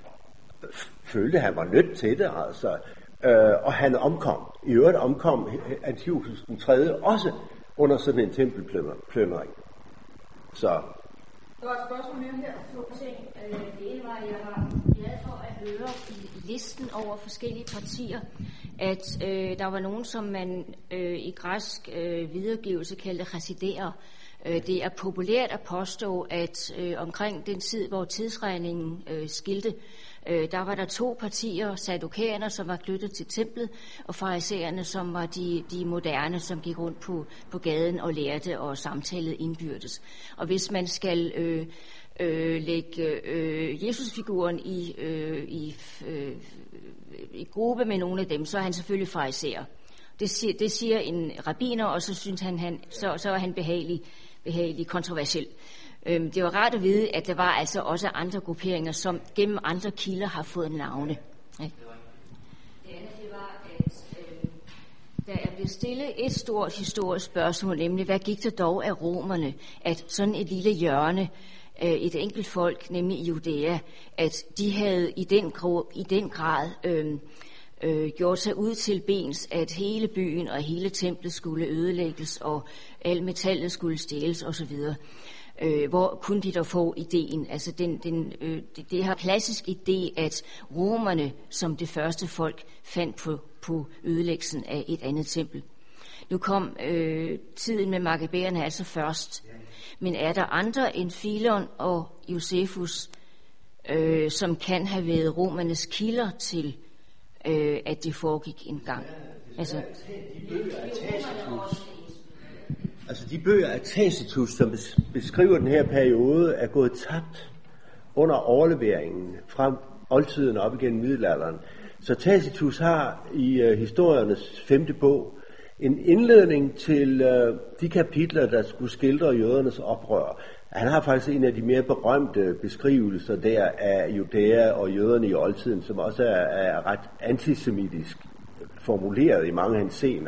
S4: følte, at han var nødt til det, altså. Og han omkom. I øvrigt omkom Antiochus den 3. også under sådan en tempelplyndring. Så.
S3: Der var et spørgsmål mere her.
S8: To ting. Det ene var, at jeg var glad for at høre i listen over forskellige partier, at der var nogen, som man i græsk videregivelse kaldte chasidæer. Det er populært at påstå, at omkring den tid, hvor tidsregningen skilte, der var der 2 partier, sadokæerne, som var knyttet til templet, og farisæerne, som var de moderne, som gik rundt på gaden og lærte og samtalede indbyrdes. Og hvis man skal lægge Jesusfiguren i gruppe med nogle af dem, så er han selvfølgelig fariserer. Det siger en rabbiner, og så synes så er han behagelig kontroversiel. Det var rart at vide, at der var altså også andre grupperinger, som gennem andre kilder har fået navne. Ja. Det andet, det var, at der er blevet stillet et stort historisk spørgsmål, nemlig hvad gik der dog af romerne, at sådan et lille hjørne, et enkelt folk, nemlig i Judæa, at de havde i den grad gjort sig ud til bens, at hele byen og hele templet skulle ødelægges, og al metallet skulle stjæles osv. Hvor kunne de dog få ideen? Altså det har klassisk idé, at romerne som det første folk fandt på ødelæggelsen af et andet tempel. Nu kom tiden med makkabæerne altså først. Men er der andre end Filon og Josefus, som kan have været romernes kilder til, at det foregik en gang? Altså,
S4: de bøger af Tacitus, som beskriver den her periode, er gået tabt under overleveringen fra oldtiden op igennem middelalderen. Så Tacitus har i historiernes 5. bog en indledning til de kapitler, der skulle skildre jødernes oprør. Han har faktisk en af de mere berømte beskrivelser der af Judæa og jøderne i oldtiden, som også er ret antisemitisk formuleret i mange henseender.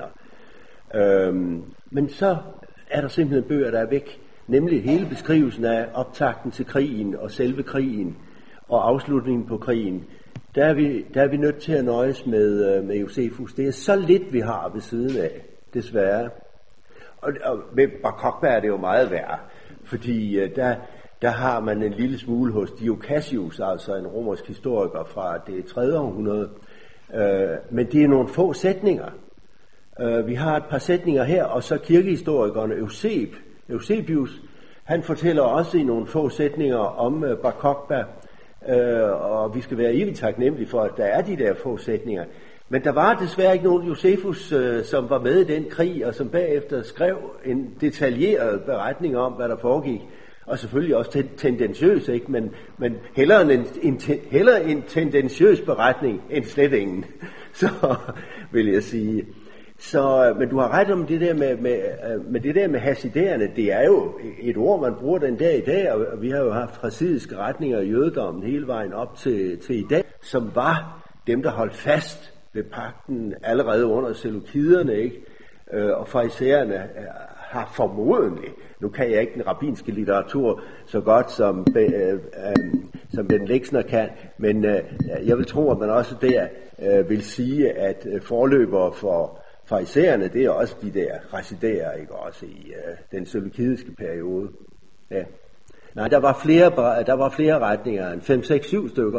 S4: Men så er der simpelthen bøger, der er væk. Nemlig hele beskrivelsen af optakten til krigen og selve krigen og afslutningen på krigen. Der er vi nødt til at nøjes med Josefus. Det er så lidt, vi har ved siden af, desværre. Og med Bar Kokhba er det jo meget værre, fordi der har man en lille smule hos Dio Cassius, altså en romersk historiker fra det 3. århundrede. Men det er nogle få sætninger. Vi har et par sætninger her, og så kirkehistorikeren Eusebius, han fortæller også i nogle få sætninger om Bar Kokhba, og vi skal være evigt taknemmelige for, at der er de der få sætninger. Men der var desværre ikke nogen Josefus, som var med i den krig, og som bagefter skrev en detaljeret beretning om, hvad der foregik. Og selvfølgelig også tendensiøs, ikke? Men hellere en tendensiøs beretning end slet ingen, så vil jeg sige. Så, men du har ret om det der med det der med hasidæerne. Det er jo et ord, man bruger den dag i dag, og vi har jo haft hasidiske retninger i jødedommen hele vejen op til i dag, som var dem, der holdt fast ved pagten allerede under seleukiderne, ikke? Og farisæerne har formodentlig, nu kan jeg ikke den rabbinske litteratur så godt som Ben Lexner kan, men jeg vil tro, at man også der vil sige, at forløbere for farisæerne, det er også de der hasidæer, ikke, også i den seleukidiske periode. Ja. Nej, der var flere retninger, en 5, 6, 7 stykker.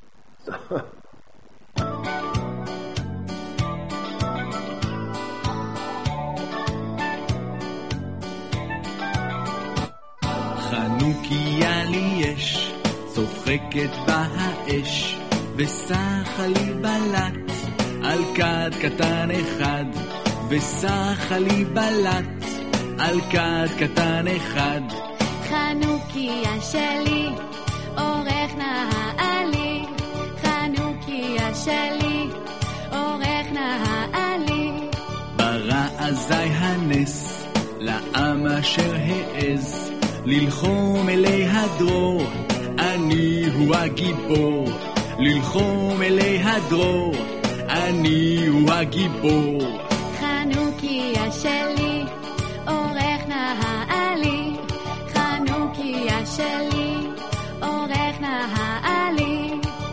S2: חנוכיה לי יש, צוחקת בה האש, וסחה לי בלט על כד קטן אחד, וסחה לי בלט על כד קטן אחד.
S5: חנוכיה שלי, אורך נעלי, חנוכיה שלי, אורך נעלי.
S2: ברא אזי הנס לעם אשר העז ללחום אלי הדרור, אני הוא הגיבור. ללחום אלי הדרור, אני הוא הגיבור.
S5: חנוכיה שלי, אורך נעלי, חנוכיה שלי, אורך נעלי.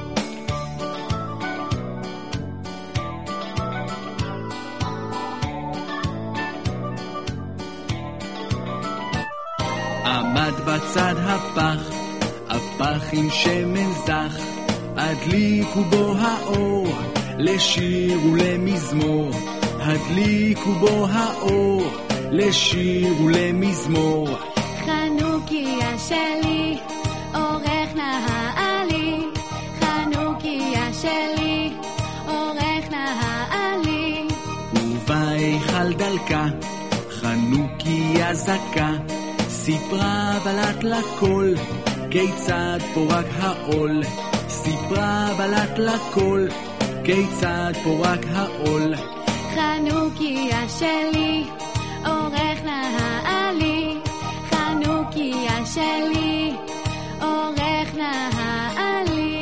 S2: עמד בצד הפח, הפח עם שמן זך, הדליקו בו האור, לשיר ולמזמור. הדליקו בו האור, לשיר ולמזמור.
S5: חנוכיה שלי, אורך נעלי, חנוכיה שלי, אורך נעלי.
S2: ובהיכל דלקה, חנוכיה זכה, סיפרה בלט לכל, כיצד פורק העול, סיפרה בלט לכל, כיצד פורק העול.
S5: חנוכיה שלי, עורך נעלי, חנוכיה שלי, עורך נעלי.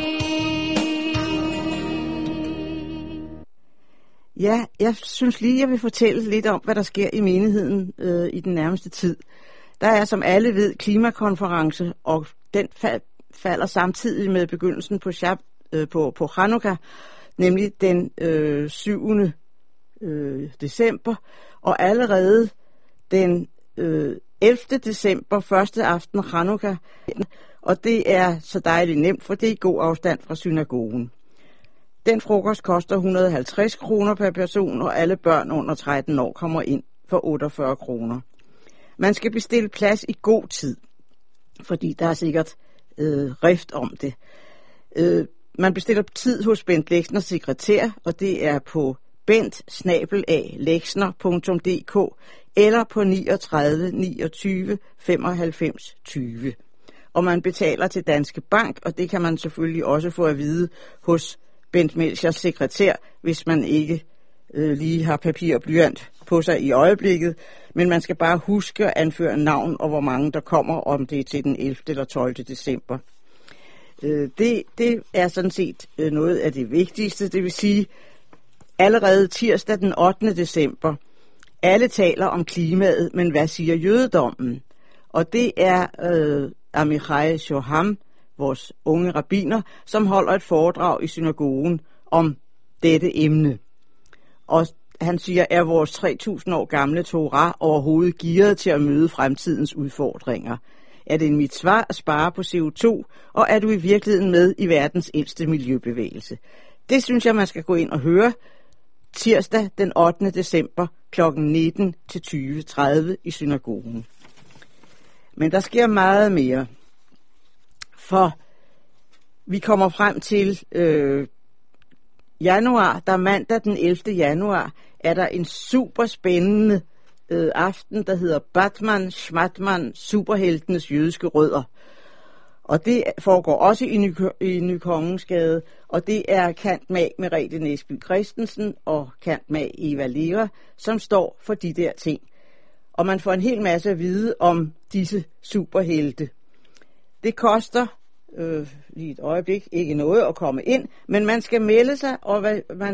S1: Ja, jeg synes lige, jeg vil fortælle lidt om, hvad der sker i menigheden i den nærmeste tid. Der er, som alle ved, klimakonference, og den falder samtidig med begyndelsen på Chanukka, nemlig den 7. december, og allerede den 11. december, første aften Chanukka, og det er så dejligt nemt, for det er god afstand fra synagogen. Den frokost koster 150 kroner per person, og alle børn under 13 år kommer ind for 48 kroner. Man skal bestille plads i god tid, fordi der er sikkert rift om det. Man bestiller tid hos Bent Lexners sekretær, og det er på bent@lexner.dk eller på 39 29 95 20. Og man betaler til Danske Bank, og det kan man selvfølgelig også få at vide hos Bent Melchers sekretær, hvis man ikke lige har papir og blyant på sig i øjeblikket. Men man skal bare huske at anføre navn og hvor mange der kommer, om det er til den 11. eller 12. december. Det er sådan set noget af det vigtigste, det vil sige allerede tirsdag den 8. december. Alle taler om klimaet, men hvad siger jødedommen? Og det er Amichai Shoham, vores unge rabbiner, som holder et foredrag i synagogen om dette emne. Og han siger, er vores 3000 år gamle Torah overhovedet gearet til at møde fremtidens udfordringer? Er det en mitzvah at spare på CO2, og er du i virkeligheden med i verdens ældste miljøbevægelse? Det synes jeg, man skal gå ind og høre tirsdag den 8. december kl. 19 til 20:30 i synagogen. Men der sker meget mere, for vi kommer frem til januar, der mandag den 11. januar, er der en super spændende aften, der hedder Batman, Schmatman, superheltenes jødiske rødder. Og det foregår også i Nykongensgade, og det er Cand. Mag. Merete Næsby Christensen og Cand. Mag. Eva Lera, som står for de der ting. Og man får en hel masse at vide om disse superhelte. Det koster lige et øjeblik ikke noget at komme ind, men man skal melde sig, og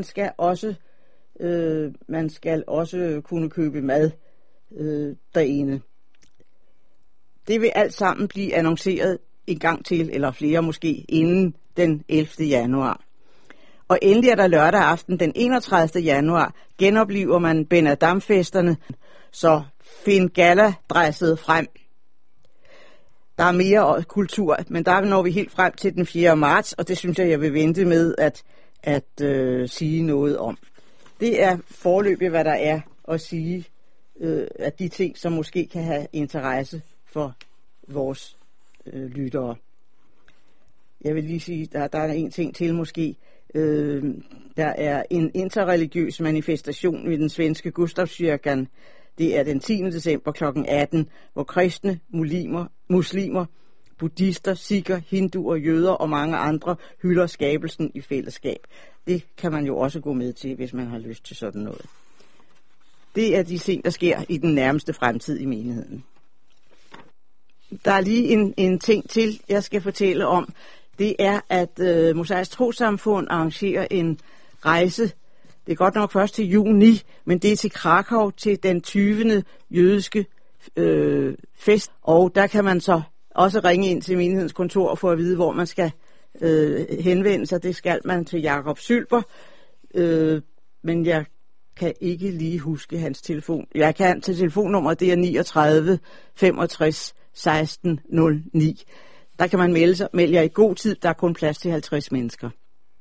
S1: man skal også kunne købe mad derinde. Det vil alt sammen blive annonceret en gang til, eller flere måske, inden den 11. januar. Og endelig er der lørdag aften den 31. januar, genoplever man Ben Adam-festerne, så find gala-dresset frem. Der er mere kultur, men der når vi helt frem til den 4. marts, og det synes jeg vil vente med at sige noget om. Det er foreløbig, hvad der er at sige af de ting, som måske kan have interesse for vores lyttere. Jeg vil lige sige, der er en ting til måske. Der er en interreligiøs manifestation ved den svenske Gustavskyrkan. Det er den 10. december kl. 18, hvor kristne, muslimer, buddhister, sikher, hinduer, jøder og mange andre hylder skabelsen i fællesskab. Det kan man jo også gå med til, hvis man har lyst til sådan noget. Det er de ting, der sker i den nærmeste fremtid i menigheden. Der er lige en ting til, jeg skal fortælle om. Det er, at Mosaisk Trossamfund arrangerer en rejse. Det er godt nok først til juni, men det er til Krakow til den 20. jødiske fest. Og der kan man så også ringe ind til menighedens kontor og få at vide, hvor man skal henvende sig. Det skal man til Jakob Sylber, men jeg kan ikke lige huske hans telefon. Jeg kan til telefonnummeret, det er 39 65 16 09. Der kan man melde jer i god tid. Der er kun plads til 50 mennesker.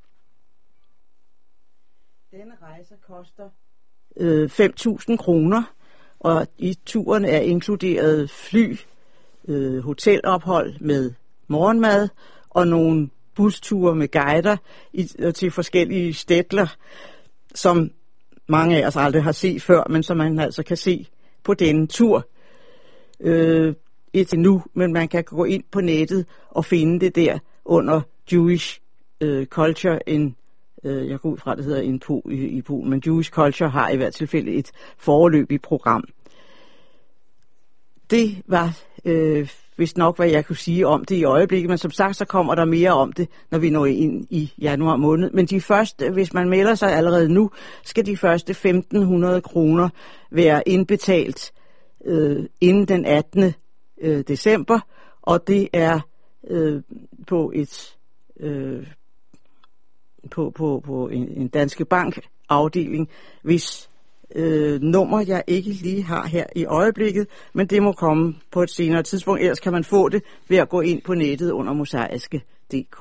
S1: Denne rejse koster 5.000 kroner, og i turen er inkluderet fly, hotelophold med morgenmad og nogle busture med guider til forskellige stætler, som mange af os aldrig har set før, men som man altså kan se på denne tur. et nu, men man kan gå ind på nettet og finde det der under Jewish Culture in, jeg går ud fra, det hedder i Polen, men Jewish Culture har i hvert tilfælde et foreløbigt program. Det var vist nok, hvad jeg kunne sige om det i øjeblikket, men som sagt, så kommer der mere om det, når vi når ind i januar måned. Men de første, hvis man melder sig allerede nu, skal de første 1.500 kroner være indbetalt inden den 18. december, og det er på en Danske Bank afdeling, hvis nummer jeg ikke lige har her i øjeblikket, men det må komme på et senere tidspunkt, ellers kan man få det ved at gå ind på nettet under mosaiske.dk.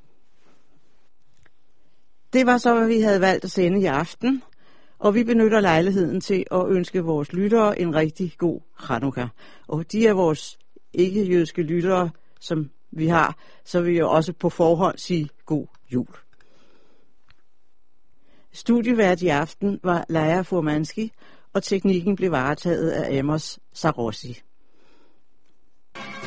S1: Det var så, hvad vi havde valgt at sende i aften, og vi benytter lejligheden til at ønske vores lyttere en rigtig god Chanukka. Og de er vores ikke-jødiske lyttere, som vi har, så vil jeg også på forhånd sige god jul. Studievært i aften var Leia Furmanski, og teknikken blev varetaget af Amos Sarossi.